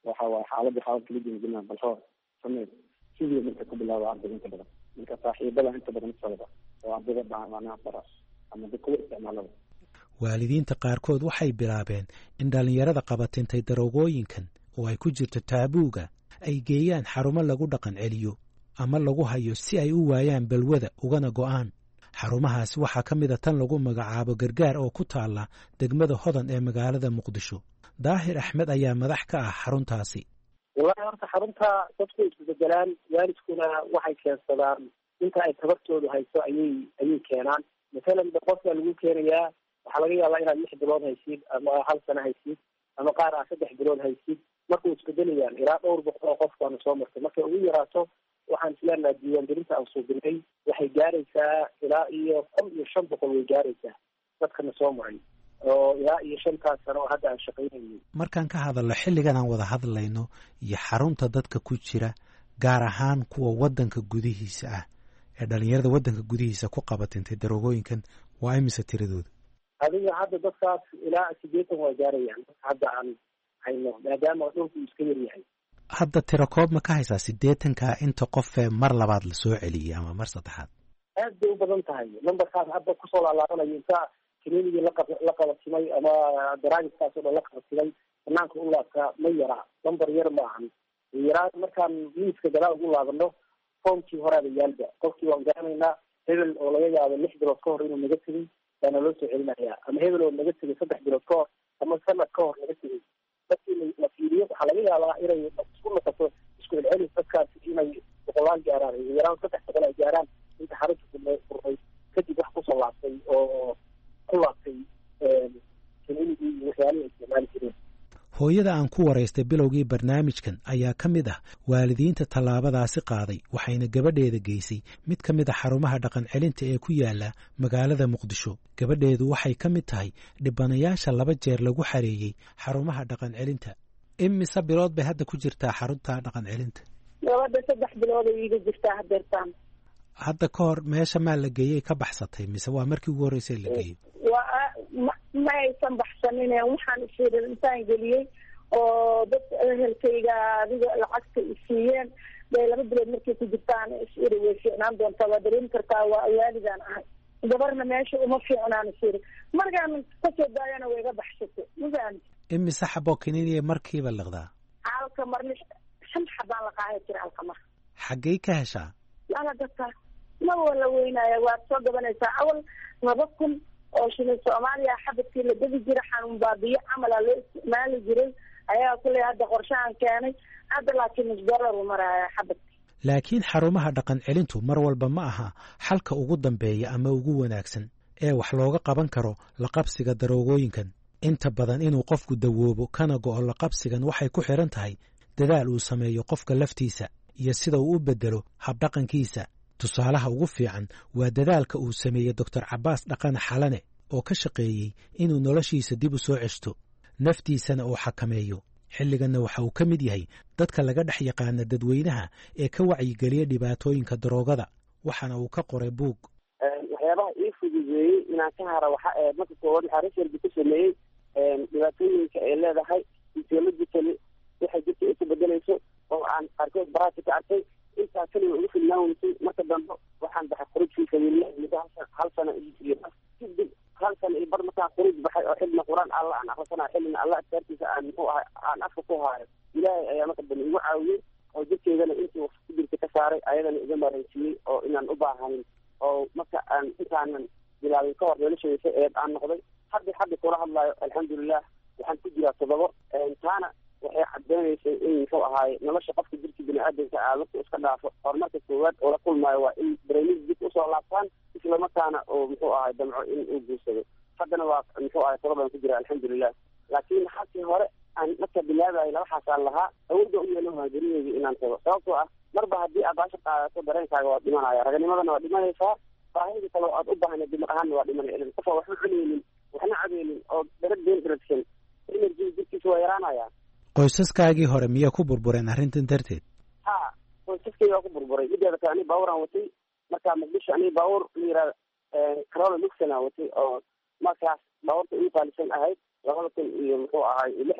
waxa waaye xaalada kala jimjina balhoor sameed sidii marka ku bilaabo ardayda inta badan marka saaxiibada inta badan sababa oo ardayda macnaha baras ama dadka u isticmaalada waalidiinta qaarkood waxay bilaabeen in dhallinyarada qabatintay daroogooyinkan oo ay ku jirto taabuuga ay geeyaan xarumo lagu dhaqan celiyo ama lagu hayo si ay u waayaan balwada ugana go'aan. xarumahaasi waxaa ka mid a tan lagu magacaabo gargaar oo ku taalla degmada hodan ee magaalada muqdisho. daahir axmed ayaa madax ka ah xaruntaasi. wallahi horta xarunta dadku isbedelaan, waalidkuna waxay keensadaan inta ay tabartoodu hayso ayay keenaan. masalan qofka lagu keenayaa waxaa laga yaabaa inaad 6 bilood haysid ama 1 sano haysid ama qaar 3 bilood haysid. markuu isbedelayaan ilaa dhowr boqol oo qofkaanu soo martay. markay ugu yaraato waxaan isleenaha diiwaangelinta aan soo gelinay waxay gaaraysaa ilaa iyo 500 way gaaraysaa dadkana soo maray oo ilaa iyo 5 sano oo hadda aan shaqaynayno. markaan ka hadalno xilligan aan wada hadlayno iyo xarunta dadka ku jira gaar ahaan kuwa wadanka gudihiisa ah ee dhalinyarada wadanka gudihiisa ku qabatintay daroogooyinkan waa imise tiradooda? adiga hadda dadkaas ilaa 80 way gaarayaan hadda aan hayno maadaama dhulku iska yar yahay. hadda tiro koob ma ka haysaa 80ka inta qofee mar labaad la soo celiyey ama mar saddexaad? aad bay u badan tahay numberkaas hadda kusoo laalaabanayo inta kiliinigii la qabatimay ama daraagiskaas oo dhan la qabatimay banaanka u laabtaa ma yara number yar maahan yaraan. markaan miiska gadaal ugu laabano foomkii horaada yaalba qofkii waan garanaynaa hebel oo laga yaabo 6 bilood ka hor inuu naga tegay baana loo soo celinayaa ama hebel oo naga tegay 3 bilood ka hor ama sanad ka hor naga tegay. dadkii la fiiriyo waxaa laga yaabaa inay isku noqoto isku celcelis dadkaas inay boqolaal gaaraan yaraan 300 ay gaaraan inta xarunta furmay kadib wax kusoo laabtay oo ku laabtay kiliinigii iyo waxyaalihii isticmaali jireen. hooyada aan ku waraystay bilowgii barnaamijkan ayaa ka mid ah waalidiinta tallaabadaasi qaaday waxayna gabadheeda geysay mid ka mid a xarumaha dhaqan celinta ee ku yaala magaalada muqdisho. gabadheedu waxay ka mid tahay dhibanayaasha 2 jeer lagu xareeyey xarumaha dhaqan celinta. imise bilood bay hadda ku jirtaa xarunta dhaqan celinta? gabadha 3 bilood ay iga jirtaa hadeertaan. hadda ka hor meesha maa la geeyey ka baxsatay mise waa markii ugu horreysay la geeyo? ma aysan baxsanin waxaan isfiirin intaan geliyey oo dad ehelkayga adiga lacagta isiiyeen bay 2 bilood markay ku jirtaan isiri way fiicnaan doontaa waa dareemi kartaa waa waalidan ahay gabarna meesha uma fiicnaan isiri markaan kasoo daayana way iga baxsatay mafahant. imise xabo kiniiniya markiiba liqdaa? halka mar 5 xabaan la qaadan jira halka mar. xaggey ka heshaa? lala dadka ma wala weynaya waad soo gabanaysaa awal 2,000 oo shilin Soomaaliya xabadkii la dadi jiray xanuun baabiyo camal loo isticmaali jiray ayaa kulay hadda qorshahan keenay hadda laakiin isdarar u maraya xabadkii. laakiin xarumaha dhaqan celintu mar walba ma aha xalka ugu dambeeya ama ugu wanaagsan ee wax looga qaban karo la qabsiga daroogooyinkan. inta badan inuu qofku dawoobo kana go'o la qabsigan waxay ku xiran tahay dadaal uu sameeyo qofka laftiisa iyo sida uu u bedelo habdhaqankiisa. tusaalaha ugu fiican waa dadaalka uu sameeyey Dr. Cabbaas Dhaqane Xalane oo ka shaqeeyey inuu noloshiisa dib u soo ceshto naftiisana uu xakameeyo. xilliganna waxa uu ka mid yahay dadka laga dhex yaqaana dadweynaha ee ka wacyigeliya dhibaatooyinka daroogada waxaana uu ka qoray buug. waxyaabaha ii fududeeyey inaan ka hara marka koowaad waxaa research ku sameeyey dhibaatooyinka ay leedahay physiologically waxay jirta isu bedelayso oo aan qaarkood baraati ka arkay intaa kaliya ugu filnaan weysay. marka dambe waxaan baxay khuruj fi sabiilillah muddo 1 sano iyo kadib 1 sano iyo bar markaan khuruj baxay oo xilna quraan alla aan akhrisanaa xilna alla asartiisa aan afka ku haayo ilaahay ayaa marka dambe igu caawiyey oo jirkeedana intii wax ku jirta ka saaray ayadana iga mareysiyey oo inaan u baahanin oo marka aan intaanan bilaabay ka hor noloshaysa ee aan noqday hadda kula hadlaayo alxamdulilah waxaan ku jiraa 7 taana waxay cadeynaysay in muxuu ahaay nolosha qofka jirka biniaadamka marka iska dhaafo horumarka koowaad oo la kulmaayo waa in barnaamij dib usoo laabtaan islamarkaana oo muxuu ahaay damco in uu guursado. haddana waa muxuu ahaay 7 baan ku jira alxamdulilah. laakiin halkii hore aan marka bilaabayo labaxaasaan lahaa awoodda u yeelan waa guryaheedii inaan tago sababtoo ah marba haddii aad baasha qaadato dareenkaaga waa dhimanaya raganimadana waa dhimanaysaa baahida kale aad u baahna dimar ahaanna waa dhimanaya qofa waxba cunaynin waxna cadeynin oo darag been daragsan energy jirkiisa waa yaraanaya. qoysaskaagii hore miyaa ku burbureen arrintan darteed? ha qoysaskayga waa ku burburay mideeda kale aniga baabuuraan watay markaa muqdisho aniga baabuur la yihahda carola luxana watay oo markaas baabuurta ugu qaalisan ahayd 2006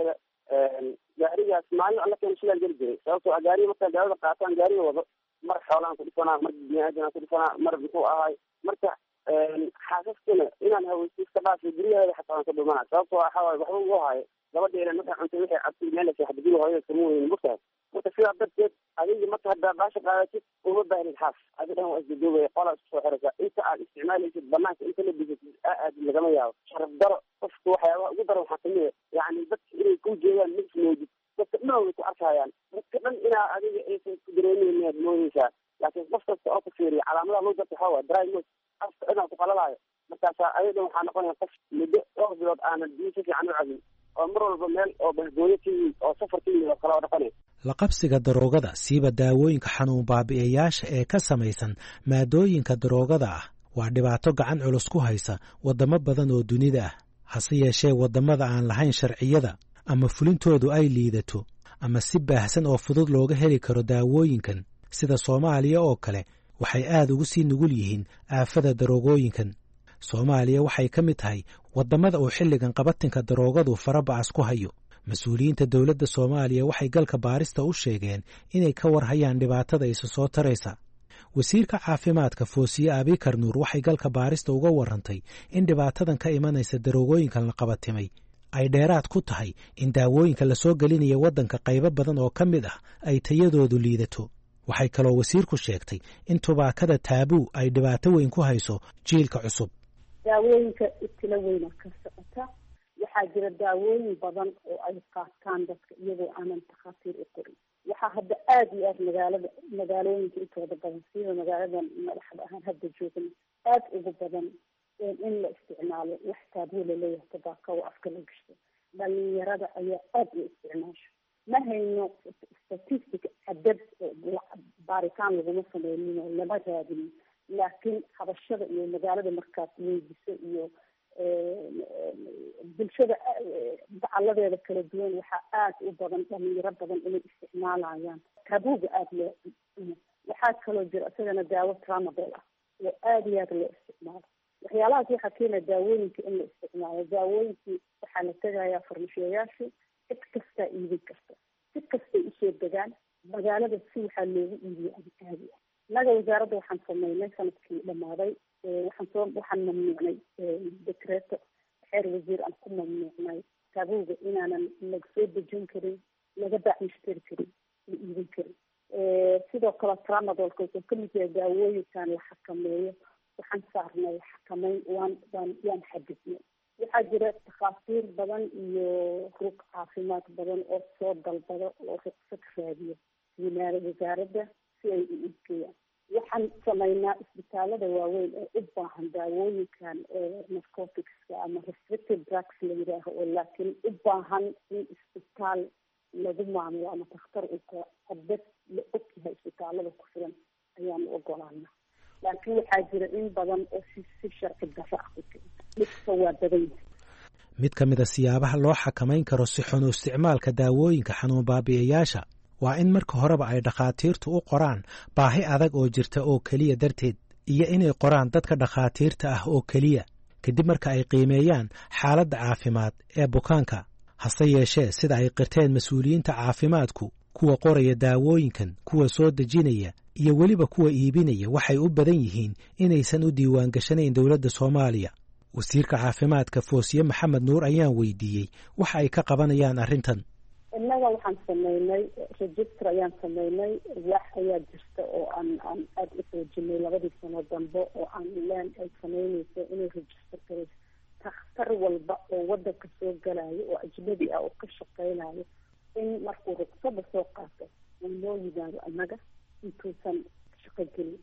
gaarigaas maalin alla keena shilaal geli jiray sababtoo ah gaariga markaa gaarida qaataan gaariga wado mar xoolaan ku dhifanaa mar biniaadan ku dhifanaa mar muxuu ahay marka xaasaskana inaan haweysiis ka dhaafay guryaheeda xataa aan ka dhumana sababtoo ah waxaa waaye waxba ugu haayo gabadheena markaa cuntay waxay cabtay meel la seexda guriga hooyada kama weynin mogtahay marka sidaa darteed adiga marka haddaa baasha qaadatid uma baahnid xaas adi dhan waa isdadoogaya qolaa isku soo xiraysaa inta aad isticmaalaysid banaanka inta la bisatid aad lagama yaabo sharaf daro qofka waxyaabaha ugu daran waxaa kamid a yani dadka inay ku jeedaan ma ismoodid dadka dhan way ku arkayaan dadka dhan inaa adiga aysan ku dareemeyn aad moodeysaa laakiin qof kasta oo ka fiiriya calaamadaha loo darta waxaa waa dry nose afka inaan ku qalalaayo markaasaa ayadan waxaa noqonaya qof muddo dhowr bilood aanan biyo si fiican u cabin oo mar walba meel oo bahgooyo ka yimid oo safar ka yimid oo kale oo dhaqanay la qabsiga daroogada siiba daawooyinka xanuun baabi'iyayaasha ee ka samaysan maadooyinka daroogada ah waa dhibaato gacan culus ku haysa waddamo badan oo dunida ah hase yeeshee waddamada aan lahayn sharciyada ama fulintoodu ay liidato ama si baahsan oo fudud looga heli karo daawooyinkan sida Soomaaliya oo kale waxay aad ugu sii nugul yihiin aafada daroogooyinkan Soomaaliya waxay ka mid tahay waddamada uu xilligan qabatinka daroogadu farabacas ku hayo mas-uuliyiinta dowladda Soomaaliya waxay galka baarista u sheegeen inay ka warhayaan dhibaatada isa soo taraysa wasiirka caafimaadka Foosiye Abikar Nuur waxay galka baarista uga warantay in dhibaatadan ka imanaysa daroogooyinkan la qabatimay ay dheeraad ku tahay in daawooyinka la soo gelinayo waddanka qaybo badan oo ka mid ah ay tayadoodu liidato waxay kaloo wasiirku sheegtay in tubaakada taabuu ay dhibaato weyn ku hayso jiilka cusub daawooyinka ibtilo weyna ka socota waxaa jira daawooyin badan oo ay qaataan dadka iyagoo aanan takhaatiir u qorin waxaa hadda aada iyo aada magaalooyinka intooda badan sida magaaladan madaxda ahaan hadda joogna aada ugu badan in la isticmaalo wax taabuu laleeyahay tabaaka oo afka la gashto dhalinyarada ayaa aada u isticmaasho ma hayno statistic cadad baaritaan laguma sameynin oo lama raadinin laakiin habashada iyo magaalada markaas weydiso iyo bulshada dacaladeeda kala duwan waxaa aada u badan dhalinyaro badan inay isticmaalayaan tabuuga aada loo cuno waxaa kaloo jira isagana daawo tramadol ah oo aada iyo aada loo isticmaalo waxyaalahaas waxaa keena daawooyinka in la isticmaalo daawooyinkii waxaa la tegayaa farmashiyayaashu cid kastaa iibin karta si kastay usoo degaan magaalada si waxaa loogu iibiyo caadi ah innaga wasaaradda waxaan sameynay sanadkii dhamaaday waxaan mamnuucnay dekreeto xeer wasiir aan ku mamnuucnay tabuuga inaanan laga soo dejin karin laga baacishtiri karin la iibin karin sidoo kale tramadolka wuxuu kamid yahay daawooyinkan la xakameeyo waxaan saarnay xakameyn waan xadidnay waxaa jira takhaatiir badan iyo rug caafimaad badan oo soo dalbado oo ruqsad raadiyo wasaaradda si ay u iibgeeyaan waxaan sameynaa isbitaalada waaweyn ee u baahan daawooyinkan narcoticska ama restricted drugs la yidhaaho oo laakiin u baahan in isbitaal lagu maamulo ama takhtar uu qabdad la og yahay isbitaalada ku filan ayaanu ogolaana laakiin waxaa jira in badan oo si sharci darro ah ku jira dhibka waa badan yahay mid ka mid a siyaabaha loo xakamayn karo si xun u isticmaalka daawooyinka xanuun baabi'iyayaasha waa in marka horeba ay dhakhaatiirtu u qoraan baahi adag oo jirta oo keliya darteed iyo inay qoraan dadka dhakhaatiirta ah oo keliya kadib marka ay qiimeeyaan xaaladda caafimaad ee bukaanka hase yeeshee sida ay qirteen mas-uuliyiinta caafimaadku kuwa qoraya daawooyinkan kuwa soo dejinaya iyo weliba kuwa iibinaya waxay u badan yihiin inaysan u diiwaan gashanayn dowladda Soomaaliya wasiirka caafimaadka Foosiye Maxamed Nuur ayaan weydiiyey waxa ay ka qabanayaan arrintan innaga waxaan sameynay register ayaan sameynay wax ayaa jirta oo aan aada u xoojinay 2 sano dambe oo aan leen ay sameynayso inay register garayso takhtar walba oo waddanka soo galayo oo ajnabi ah oo ka shaqeynayo in markuu ruqsada soo qaato uu loo yimaado annaga intuusan shaqo gelin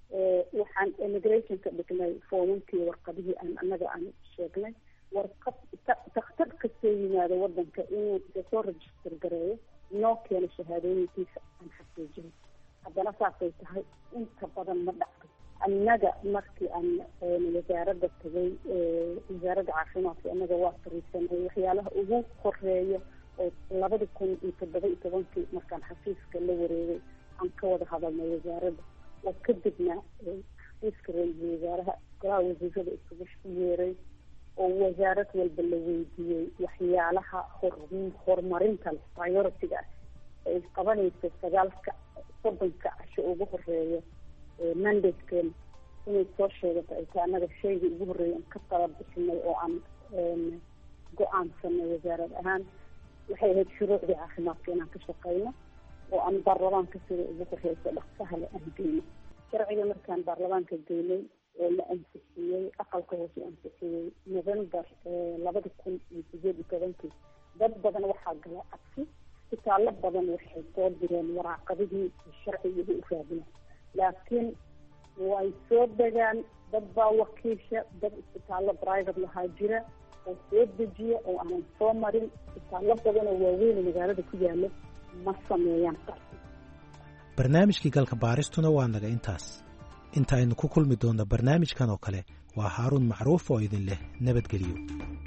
waxaan immigration ka dhignay foomamkii warqadihii annaga aan sheegnay warqad takhtar kastoo yimaado waddanka inuu soo register gareeyo noo keeno shahaadooyinkiisa aan xaqiijin haddana saasay tahay inta badan ma dhacdo annaga markii aan wasaaradda tagay wasaaradda caafimaadka annaga waa fariisanay waxyaalaha ugu horeeya oo 2017 markaan xafiiska la wareegay aan ka wada hadalnay wasaaradda oo kadibna xafiiska ra-iisul wasaaraha golaha wasiirada isugu yeeray oo wasaarad walba la weydiiyey waxyaalaha horumarinta priority-ga ay qabanayso 30 casho ugu horeeya mandate-keena inay soo sheegato ay tahay annaga shayga ugu horeeya ka tala bixinay oo aan go-aansanay wasaarad ahaan waxay ahayd shuruucdii caafimaadka inaan ka shaqeyno oo aan baarlamaanka sida ugu horeysa dhaqsaha le aan geyno sharciga markaan baarlamaanka geynay oo la ansixiyey aqalka hoose ansixiyey November 2018 dad badan waxaa gala cabsi isbitaallo badan waxay soo direen waraaqadihii sharciga u raadinay laakiin way soo degaan dad baa wakiisha dad isbitaallo private lahaa jira oo soo dejiya oo aanan soo marin isbitaallo badan oo waaweyn magaalada ku yaalo ma sameeyaan qarsi barnaamijkii galka baaristuna waa naga intaas inta aynu ku kulmi doonno barnaamijkan oo kale waa haaruun macruuf oo idin leh nabadgelyo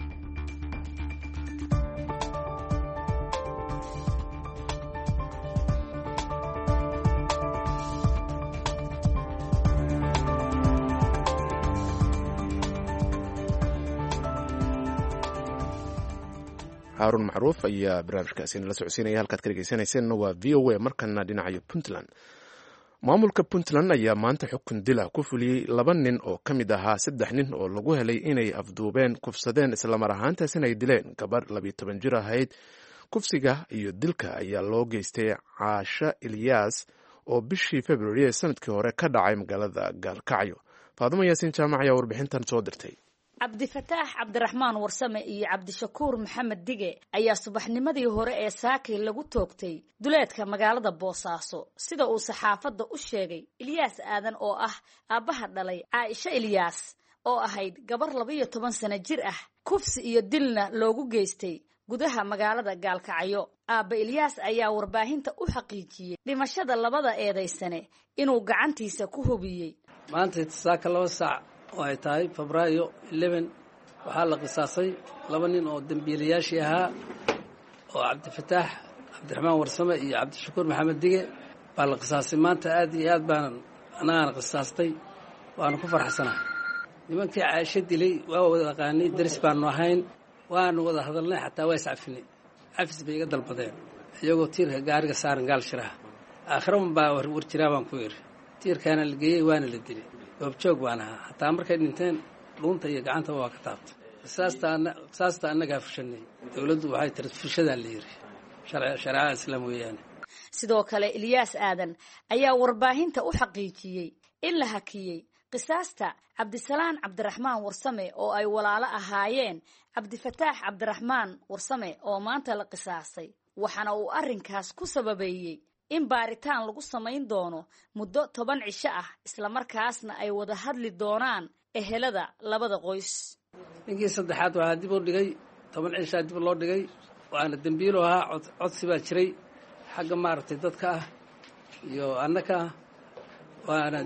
haaruun macruuf ayaa barnaamijkaasi la socodsiinaya halkaad ka dhegeysanayseena waa v o a markana dhinacayo puntland maamulka puntland ayaa maanta xukun dila ku fuliyey 2 nin oo ka mid ahaa 3 nin oo lagu helay inay afduubeen kufsadeen islamar ahaantaasina ay dileen gabar 12 jir ahayd kufsiga iyo dilka ayaa loo geystay caasha ilyaas oo bishii february ee sanadkii hore ka dhacay magaalada gaalkacyo faadimo yaasiin jaamac ayaa warbixintan soo dirtay cabdifataax cabdiraxmaan warsame iyo cabdishakuur maxamed dige ayaa subaxnimadii hore ee saakay lagu toogtay duleedka magaalada boosaaso sida uu saxaafadda u sheegay ilyaas aadan oo ah aabbaha dhalay caaisha ilyaas oo ahayd gabar 12 sano jir ah kufsi iyo dilna loogu geystay gudaha magaalada gaalkacyo aabba ilyaas ayaa warbaahinta u xaqiijiyey dhimashada labada eedaysane inuu gacantiisa ku hubiyey maanta saaka 2 saac oo ay tahay Febraayo 11 waxaa la qisaasay 2 nin oo dambiilayaashii ahaa oo cabdifataax cabdiraxmaan warsame iyo cabdishakuur maxamed dige baa la qisaasay maanta aad iyo aad baan anagana qisaastay waanu ku faraxsanahay nimankii caaisho dilay waa wada yaqaanay daris baanu ahayn waanu wada hadalnay xataa waa iscafinay cafis bay iga dalbadeen iyagoo tiirka gaariga saaran gaal shiraha aakhiraman baa war jiraa baan ku yidhi tiirkaana la geeyey waana la dilay goobjoog baan ahaa hataa markay dhinteen dhuunta iyo gacanta waa ka taabtay qisaasta annagaa fushanay dowladdu waxay tiri fushadaa la yidhi shareecada islaam weeyaane sidoo kale ilyaas aadan ayaa warbaahinta u xaqiijiyey in la hakiyey qisaasta cabdisalaan cabdiraxmaan warsame oo ay walaalo ahaayeen cabdifataax cabdiraxmaan warsame oo maanta la qisaasay waxaana uu arrinkaas ku sababeeyey in baaritaan lagu samayn doono muddo 10 cisho ah isla markaasna ay wada hadli doonaan ehelada labada qoys ninkii saddexaad waxaa dib u dhigay 10 cisho dib loo dhigay waana dambiilo ahaa codsi baa jiray xagga maartay dadka ah iyo annaka waana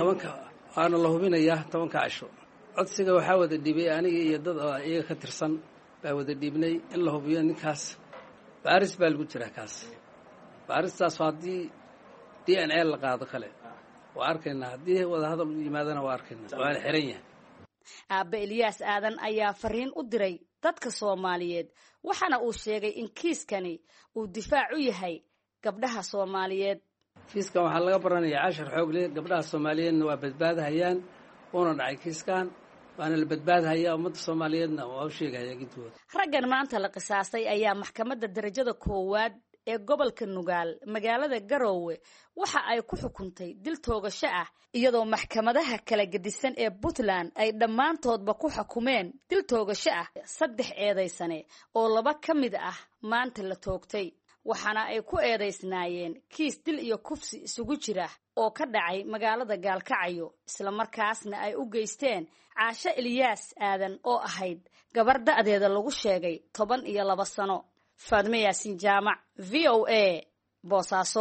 10 la hubinayaa 10 cisho codsiga waxaa wada dhibay aniga iyo dad iyaga ka tirsan baa wada dhibnay in la hubiyo ninkaas baaris baa lagu jiraa kaas baaristaas haddii DNA la qaado kale waa arkaynaa haddii wada hadal yimaadana waa arkaynaa waa xiran yahay aabba ilyaas aadan ayaa fariin u diray dadka Soomaaliyeed waxaana uu sheegay in kiiskani uu difaac u yahay gabdhaha Soomaaliyeed kiiskan waxaa laga baranayaa cashar xoog leh gabdhaha Soomaaliyeedna waa badbaadahayaan una dhacay kiiskan waana la badbaadahayaa ummadda Soomaaliyeedna waa u sheegaya gidwood raggan maanta la qisaasay ayaa maxkamadda darajada koowaad ee gobolka Nugaal magaalada Garowe waxa ay ku xukuntay dil toogasho ah iyadoo maxkamadaha kala gedisan ee Puntland ay dhammaantoodba ku xukumeen dil toogasho ah 3 eedaysane oo 2 ka mid ah maanta la toogtay waxaana ay ku eedaysnaayeen kiis dil iyo kufsi isugu jira oo ka dhacay magaalada Gaalkacyo isla markaasna ay u geysteen Caasha Ilyaas Aadan oo ahayd gabar da'deeda lagu sheegay 12 sano Faadimo Yaasiin Jaamac VOA Boosaaso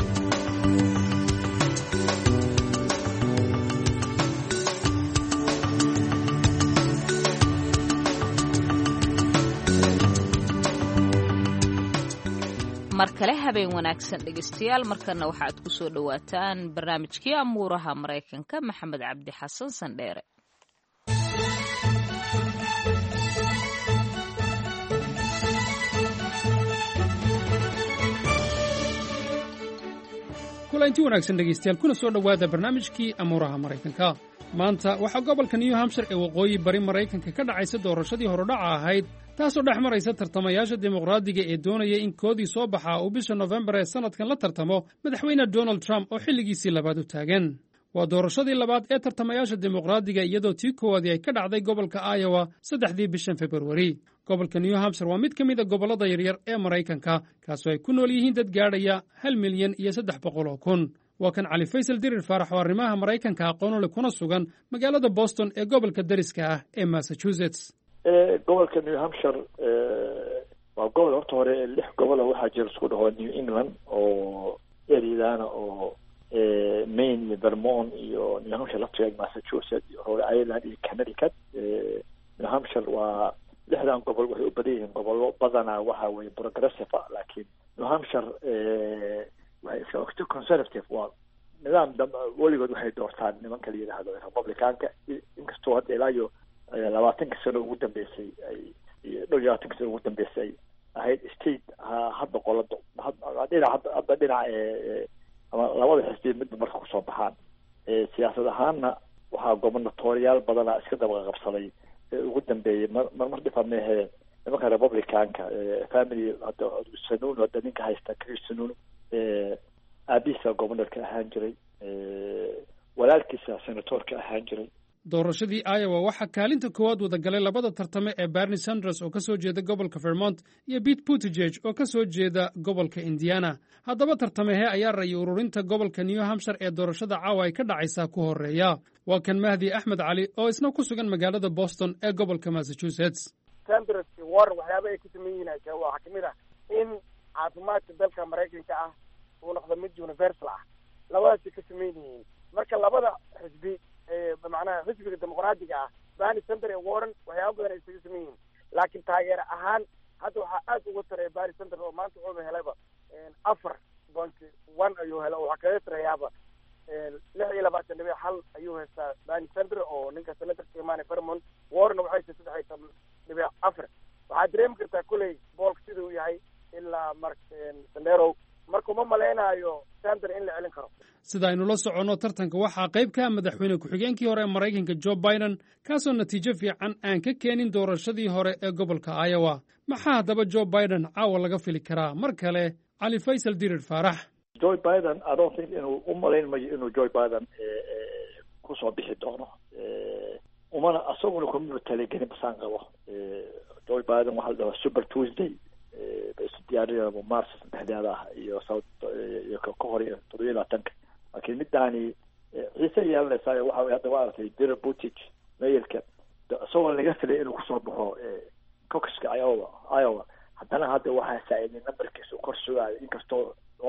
mar kale habeen wanaagsan dhegeystayaal markana waxaad ku soo dhawaataan barnaamijkii amuuraha Mareykanka Maxamed Cabdi Xasan Sandheere kulanti wanaagsan dhegaystayaal kuna soo dhowaada barnaamijkii amuuraha maraykanka maanta waxaa gobolka new hampshire ee waqooyi bari maraykanka ka dhacaysa doorashadii horodhaca ahayd taasoo dhex maraysa tartamayaasha dimuqraadiga ee doonaya in koodii soo baxaa uu bisha nofembar ee sannadkan la tartamo madaxweyne donald trump oo xilligiisii labaad u taagan waa doorashadii labaad ee tartamayaasha dimuqraadiga iyadoo tii koowaadii ay ka dhacday gobolka iowa 3 bishan februari gobolka new hampshire waa mid ka mid a gobollada yaryar ee maraykanka kaasoo ay ku nool yihiin dad gaadhaya 1,300,000 waa kan cali faysal dirir faarax oo arrimaha maraykanka aqoonule kuna sugan magaalada boston ee gobolka dariska ah ee massachusetts gobolka new hampshire waa gobol horta hore 6 gobol waxaa jira isku dhaho new england oo eryadaana oo maine iyo vermont iyo new hampshire laftigeed massachusetts iyo rhode island iyo connecticut new hampshire waa 6dan gobol waxay u badan yihiin gobollo badanaa waxa weeye progressive laakiin new hampshire waxay iska conservative waa nidaam weligood waxay doortaan nimanka la yidhaahdo republicaanka inkastoo hadda ilaa iyo 20 sano ugu dambeysay ay 20 sano ugu dambeysay ahayd state hadda qolado hadda dhinaca ama labada xisbi midba marka kusoo baxaan siyaasad ahaanna waxaa gobernatoriyaal badanaa iska daba qabsaday ugu dambeeyey mar dhifa mehe nimanka republicaanka family hadda Sununu hadda ninka haysta Chris Sununu aabihiisa governorka ahaan jiray walaalkiisa senatorka ahaan jiray doorashadii Iowa waxaa kaalinta koowaad wada galay labada tartame ee Bernie Sanders oo ka soo jeeda gobolka Vermont iyo Pete Buttigieg oo ka soo jeeda gobolka Indiana haddaba tartamehee ayaa ra'yi ururinta gobolka New Hampshire ee doorashada caawa ay ka dhacaysaa ku horeeya waa kan Mahdi Axmed Cali oo isna ku sugan magaalada Boston ee gobolka Massachusetts Sanders iyo Warren waxyaaba ay ku sameeyeen waxaa kamid ah in caafimaadka dalka Mareykanka ah uu noqdo mid universal ah labadaas ka sameeyeen marka labada xisbi macnaha xisbiga dimuqraadiga ah Bernie Sanders iyo Warren waxyaaba badan ay isaga sameeyeen laakiin taageer ahaan hadda waxaa aad ugu tareeyay Bernie Sanders oo maanta wuxuu helayba 4.1 ayuu helay waxaa kaga tareeyaaba 26.1 ayuu haystaa Bernie Sanders oo ninka senatorka imaanay Vermont Warren waxay tahay 3.4 waxaa dareemi kartaa kuley boolka siduu uu yahay ilaa Sandero markuu ma maleynayo Sanders in la celin karo sida aynu la soconno tartanka waxaa qayb ka madaxweyne ku-xigeenkii hore ee Maraykanka Joe Biden kaasoo natiijo fiican aan ka keenin doorashadii hore ee gobolka Iowa maxaa haddaba Joe Biden caawa laga fili karaa mar kale cali faysal dirir faarax Joe Biden I don't think inuu u malaynmayo inuu Joe Biden ku soo bixi doono umana asaguna kuma talagelin basaan qabo Joe Biden waxa la dhahaa Super Tuesday diyaariyada Mars dhexdeeda iyo South iyo ka hor iyo 2020 laakiin middaani xiisa yeelanaysa waxa way hadda waa aragtay Bill Buttigieg meelka soo laga filay inuu ku soo baxo caucuska Iowa haddana hadda waxaa saaciday numberkiisa kor sugay inkastoo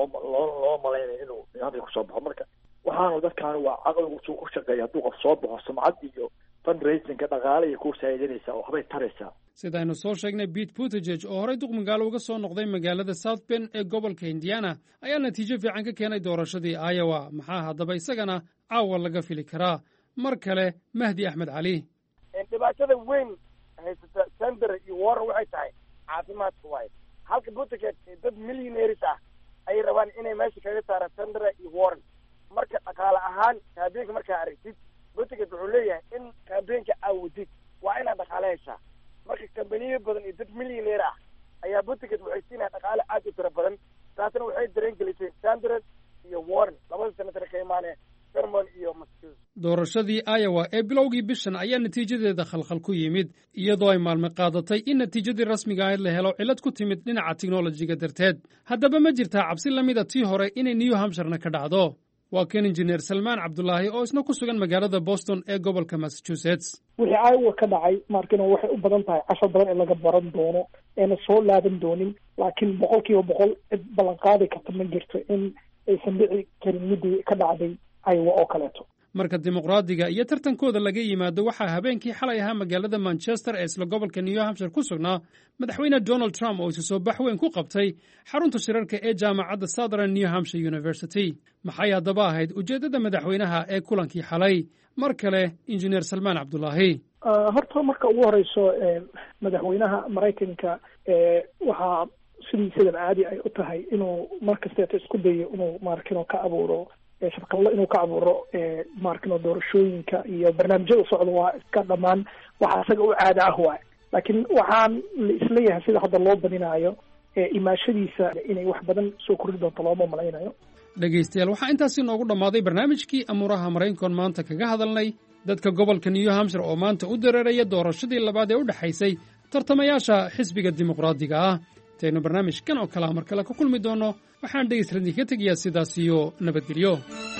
loo malaynayo inuu hadda ku soo baxo marka waxaanu dadkaan waa caqligu soo ku shaqeeya hadduu qof soo baxo sumcad iyo fundraising-ka dhaqaale iyo ku saacidanaysa waxbay taraysaa sidaynu soo sheegnay Pete Buttigieg oo horey duqmagaalo uga soo noqday magaalada South Bend ee gobolka Indiana ayaa natiijo fiican ka keenay doorashadii Iowa maxaa haddaba isagana caawa laga fili karaa mar kale Mahdi Axmed Cali dhibaatada weyn haysata Sanders iyo Warren waxay tahay caafimaadka waay halka Buttigieg dad millionaires ah ay rabaan inay meesha kaga saaraan Sanders iyo Warren marka dhaqaale ahaan habeenka markaa aragtid Buttigieg wuxuu leeyahay in habeenka aawdid waa inaad dhaqaale heshaa marka kambaniyo badan iyo dad millionaire ah ayaa Buttigieg waxay siinayaan dhaqaale aad u tiro badan taasna waxay dareen gelisay Sanders iyo Warren labada senator ka imaanay Vermont iyo Massachusetts doorashadii Iowa ee bilowgii bishan ayaa natiijadeeda khalkhal ku yimid iyadoo ay maalmo qaadatay in natiijadii rasmiga ahayd la helo cilad ku timid dhinaca tiknoolajiga darteed haddaba ma jirtaa cabsi lamida tii hore inay New Hampshire ka dhacdo waa kan injineer Salmaan Cabdulaahi oo isna ku sugan magaalada Boston ee gobolka Massachusetts wixii Iowa ka dhacay markina waxay u badan tahay cashar badan in laga baran doono ee soo laaban doonin laakiin 100% cid ballan qaadi karta ma jirto in aysan dhici karin midii ka dhacday Iowa oo kaleeto marka dimuqraadiga iyo tartankooda laga yimaado waxaa habeenkii xalay ahaa magaalada Manchester ee isla gobolka New Hampshire ku sugnaa madaxweyne Donald Trump oo isu soo bax weyn ku qabtay xarunta shirarka ee jaamacadda Southern New Hampshire University maxay haddaba ahayd ujeedada madaxweynaha ee kulankii xalay mar kale injineer Salmaan Cabdulaahi horta marka ugu horeyso madaxweynaha Mareykanka waxaa sidiisadan caadi ay u tahay inuu markasteeto isku dayo inuu maarkino ka abuuro shaqalo inuu ka abuuro maarkino doorashooyinka iyo barnaamijyada socda waa iska dhamaan waxa isaga u caada ah waay laakiin waxaan la isleeyahay sida hadda loo badinayo imaashadiisa inay wax badan soo kordhi doonto looma malaynayo. dhegaystayaal waxaa intaasi noogu dhammaaday barnaamijkii amuuraha maraykankan maanta kaga hadalnay dadka gobolka New Hampshire oo maanta u dareeraya doorashadii labaad ee u dhaxaysay tartamayaasha xisbiga dimuqraadiga ah. intaynu barnaamijkan oo kale mar kale ku kulmi doono waxaan dhegaystayaal ka tegayaa sidaas iyo nabadgelyo.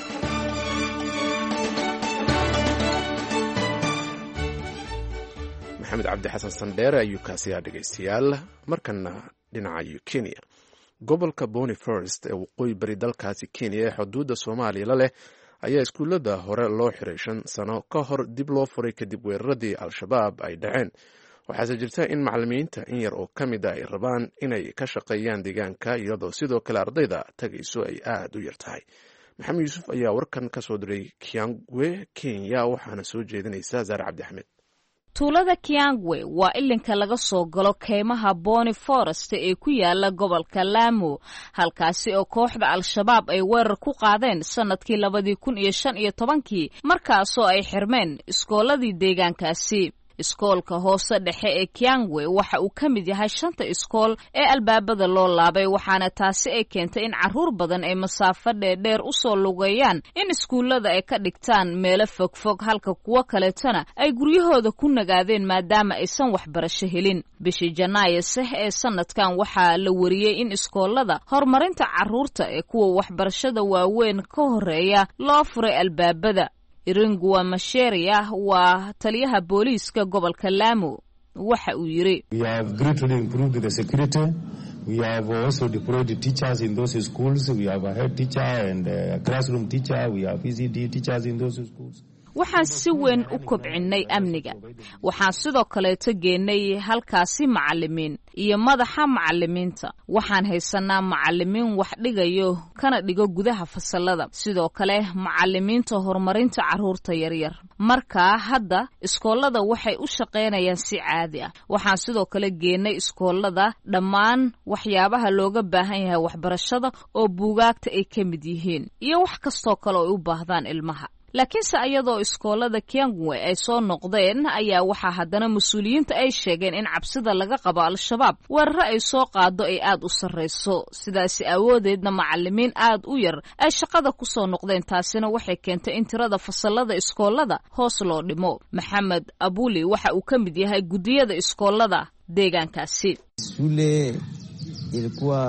maxamed cabdi xasan sandheere ayuu kaasiyaa dhegaystayaal. markana dhinaca Kenya, gobolka Boni Forest ee waqooyi bari dalkaasi Kenya ee xuduudda Soomaaliya la leh ayaa iskuullada hore loo xiray 5 sano ka hor dib loo furay kadib weeraradii al-shabaab ay dhaceen. waxaase jirta in macallimiinta in yar oo ka mid ah ay rabaan inay ka shaqeeyaan deegaanka iyadoo sidoo kale ardayda tagayso ay aad u yar tahay. maxamed yuusuf ayaa warkan ka soo diray Kiangwe, Kenya, waxaana soo jeedinaysa Zaare Cabdi Axmed. tuulada Kiangwe waa ilinka laga soo galo keymaha Boni Forest ee ku yaala gobolka Lamu, halkaasi oo kooxda al-shabaab ay weerar ku qaadeen sanadkii 2015 markaasoo ay xirmeen iskooladii deegaankaasi. iskoolka hoose dhexe ee Kiangwe waxa uu ka mid yahay 5 iskool ee albaabada loo laabay, waxaana taasi ay keentay in caruur badan ay masaafo dheer u soo lugeeyaan in iskuullada ay ka dhigtaan meelo fogfog halka kuwa kaleetana ay guryahooda ku nagaadeen maadaama aysan waxbarasho helin. bishii Janaayo ee sanadkan waxaa la wariyey in iskoolada horumarinta caruurta ee kuwa waxbarashada waaweyn ka horeeya loo furay albaabada. Iringwa Masheria waa taliyaha booliiska gobolka Lamu waxa uu yiri We have greatly improved the security. We have also deployed teachers in those schools. We have a head teacher and a classroom teacher. We have ECD teachers in those schools. waxaan si weyn u kobcinay amniga. waxaan sidoo kaleeto geenay halkaasi macallimiin iyo madaxa macallimiinta. waxaan haysanaa macallimiin wax dhigayo kana dhigo gudaha fasalada, sidoo kale macallimiinta horumarinta caruurta yaryar. marka hadda iskoolada waxay u shaqeynayaan si caadi ah. waxaan sidoo kale geenay iskoolada dhammaan waxyaabaha looga baahan yahay waxbarashada oo buugaagta ay ka mid yihiin iyo wax kastoo kale oo ay u baahdaan ilmaha. laakiinse ayadoo iskoolada Kiangwe ay soo noqdeen ayaa waxaa haddana mas-uuliyiinta ay sheegeen in cabsida laga qabo al-shabaab weeraro ay soo qaado ay aad u sarreyso, sidaasi awoodeedna macallimiin aad u yar ay shaqada ku soo noqdeen. taasina waxay keentay in tirada fasalada iskoolada hoos loo dhimo. Maxamed Abuli waxa uu ka mid yahay gudiyada iskoolada deegaankaasi. There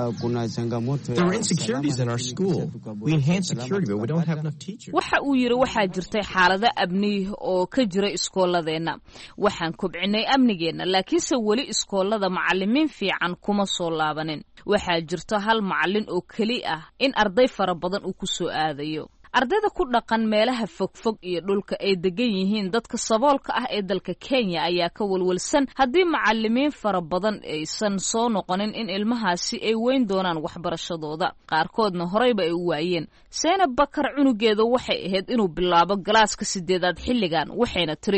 were insecurities in our school. We enhanced security, but we don't have enough teachers. waxa uu yiri waxaa jirtay xaalado amni oo ka jira iskooladeena. waxaan kobcinay amnigeena, laakiinse weli iskoolada macallimiin fiican kuma soo laabanin. waxaa jirta hal macallin oo keli ah in arday fara badan uu ku soo aadayo. ardayda ku dhaqan meelaha fogfog iyo dhulka ay degan yihiin dadka saboolka ah ee dalka Kenya ayaa ka walwalsan haddii macallimiin fara badan aysan soo noqonin in ilmahaasi ay weyn doonaan waxbarashadooda. qaarkoodna horeyba ay u waayeen. Zainab Bakar cunugeeda waxay ahayd inuu bilaabo galaaska 8aad xilligan, waxayna tiri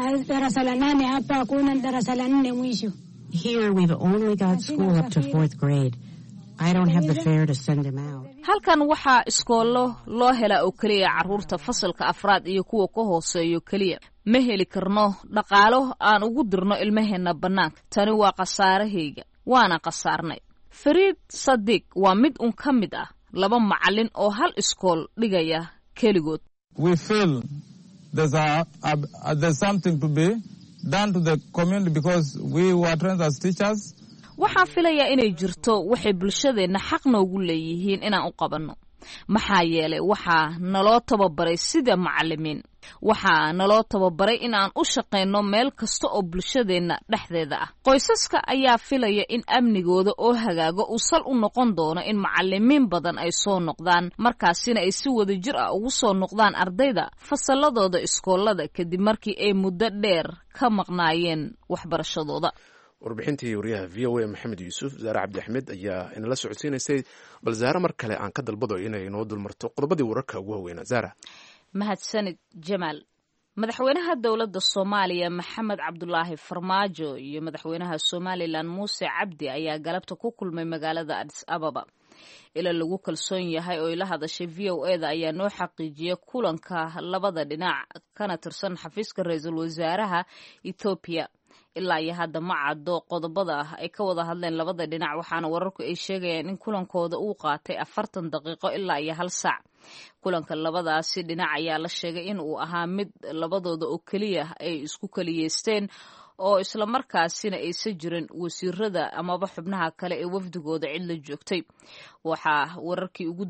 Here we've only got school up to 4th grade. I don't have the fare to send him out. halkan waxaa iskoolo loo helaa oo keliya caruurta fasalka 4aad iyo kuwa ka hooseeyo keliya. ma heli karno dhaqaalo aan ugu dirno ilmaheena bannaanka. tani waa khasaarahayga, waana khasaarnay. Fariid Sadiq waa mid un ka mid ah 2 macallin oo hal iskool dhigaya keligood. We feel there's something to be done to the community because we were trained as teachers. waxaan filayaa inay jirto waxay bulshadeenna xaq noogu leeyihiin inaan u qabanno. maxaa yeelay waxaa naloo tababaray sida macallimiin. waxaa naloo tababaray in aan u shaqeyno meel kasta oo bulshadeenna dhexdeeda ah. qoysaska ayaa filaya in amnigooda oo hagaago uu sal u noqon doono in macallimiin badan ay soo noqdaan, markaasina ay si wada jir ah ugu soo noqdaan ardayda fasalladooda iskoolada kadib markii ay muddo dheer ka maqnaayeen waxbarashadooda. warbixintii wariyaha VOA Maxamed Yuusuf, Zaare Cabdi Axmed ayaa inala socodsiinaysay. bal Zaare mar kale aan ka dalbado inay inoo dulmarto qodobadii wararka ugu waaweynaa. Zaare. mahadsanid Jamaal. madaxweynaha dowladda soomaaliya maxamed cabdulaahi farmaajo iyo madaxweynaha somalilan muuse cabdi ayaa galabta ku kulmay magaalada adis ababa ila lagu kalsoon yahay oo ila hadashay v o eda ayaa noo xaqiijiyay kulanka labada dhinac kana tirsan xafiiska ra-iisul wasaaraha ethoobiya ilaa iyo hadda ma caddo qodobada ay ka wada hadleen labada dhinac waxaana wararku ay sheegayaan in kulankooda uu qaatay 40 daqiiqo ilaa iyo 1 saac kulanka labadaasi dhinac ayaa la sheegay in uu ahaa mid labadooda oo keliya ay isku kaliyeysteen oo isla markaasina aysan jirin wasiirada amaba xubnaha kale ee wafdigooda cid la joogtay waxaa markii ugu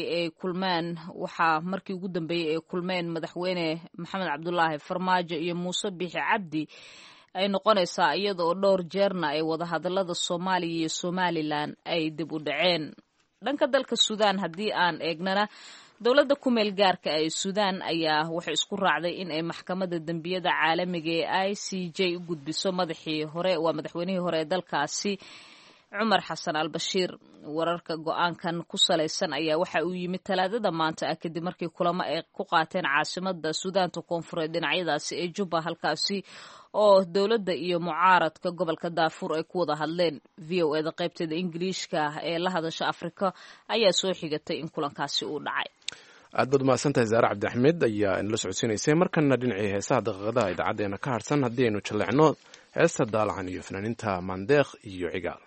dambeeyay ee kulmeen madaxweyne maxamed cabdulaahi farmaajo iyo muuse biixi cabdi ay noqonaysaa iyada oo dhowr jeerna ay wadahadalada Soomaaliya iyo Somaliland ay dib u dhaceen dhanka dalka Suudaan haddii aan eegnana dowladda ku meel gaarka ee Suudaan ayaa waxay isku raacday in ay maxkamadda dambiyada caalamiga ee ICJ u gudbiso madaxweynihii hore ee dalkaasi Cumar Xasan al-Bashiir wararka go'aankan ku salaysan ayaa waxa uu yimid talaadada maanta kadib markii kulamo ay ku qaateen caasimadda Suudaanta Koonfureed dhinacyadaasi ee Juba halkaasi oo dowladda iyo mucaaradka gobolka Darfur ay ku wada hadleen VOA-da qaybteeda Ingiriiska ee la hadasha Afrika ayaa soo xigatay in kulankaasi uu dhacay aad baad mahadsantahay Zaara Cabdi Axmed ayaa inla socodsiinaysay markana dhinacii heesaha daqiiqadaha idaacaddeena ka harsan haddii aynu jaleecno heesta daalacan iyo fanaaniinta Mandeeq iyo Cigaal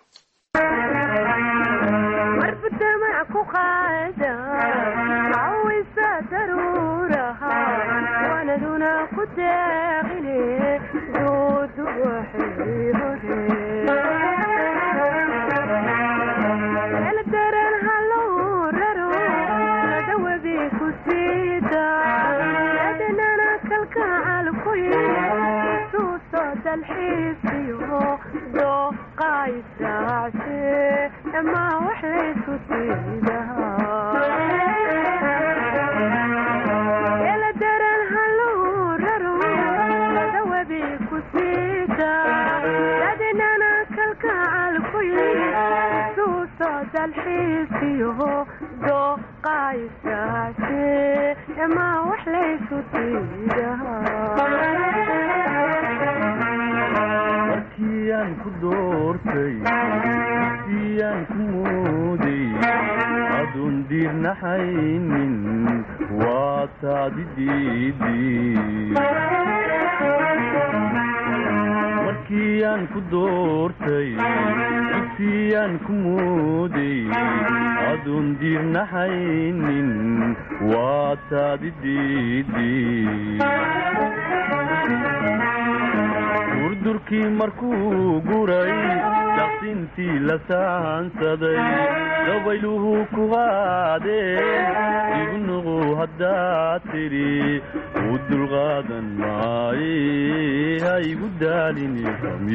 urdurkii markuu guray daqsintii la saansaday dabayluhu ku qaadeen igu nuqu haddaad tidhi u dulqaadan maaye ha igu daalini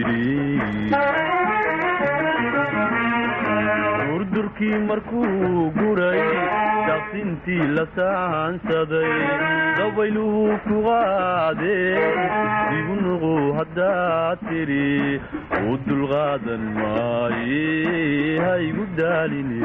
urdurkii markuu guray daqsintii la saansaday dabayluhu ku qaadeen igu nuqu haddaad tidhi u dulqaadan maaye ha igu daalini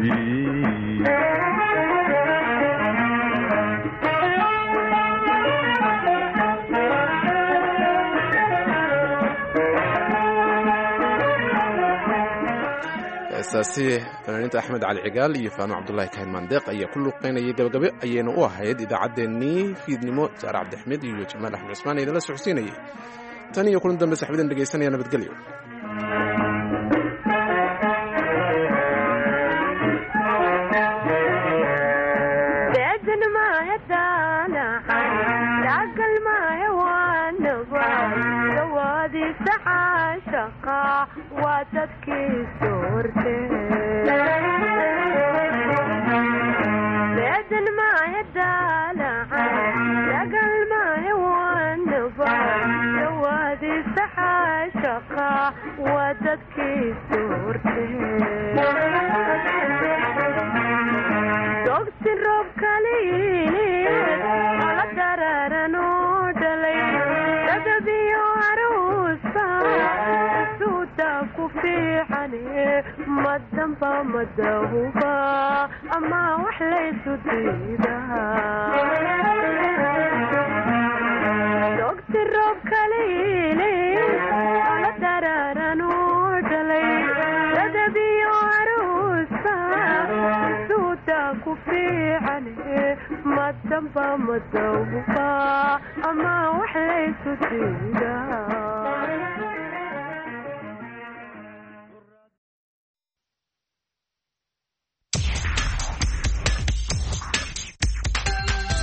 heestaasi fanaaniinta Axmed Cali Cigaal iyo Faano Cabdullaahi Kahin Mandeeq ayaa ku luuqeynayay gabagabe ayayna u ahayd idaacaddeenii fiidnimo Saare Cabdi Axmed iyo Jamaal Axmed Cusmaan idinla socodsiinayay tan iyo kulan dambe saxaabadeen dhegaysanaya nabadgelyo madahuba ama wax laysu diidaa samba madawba ama waxay isu diidaa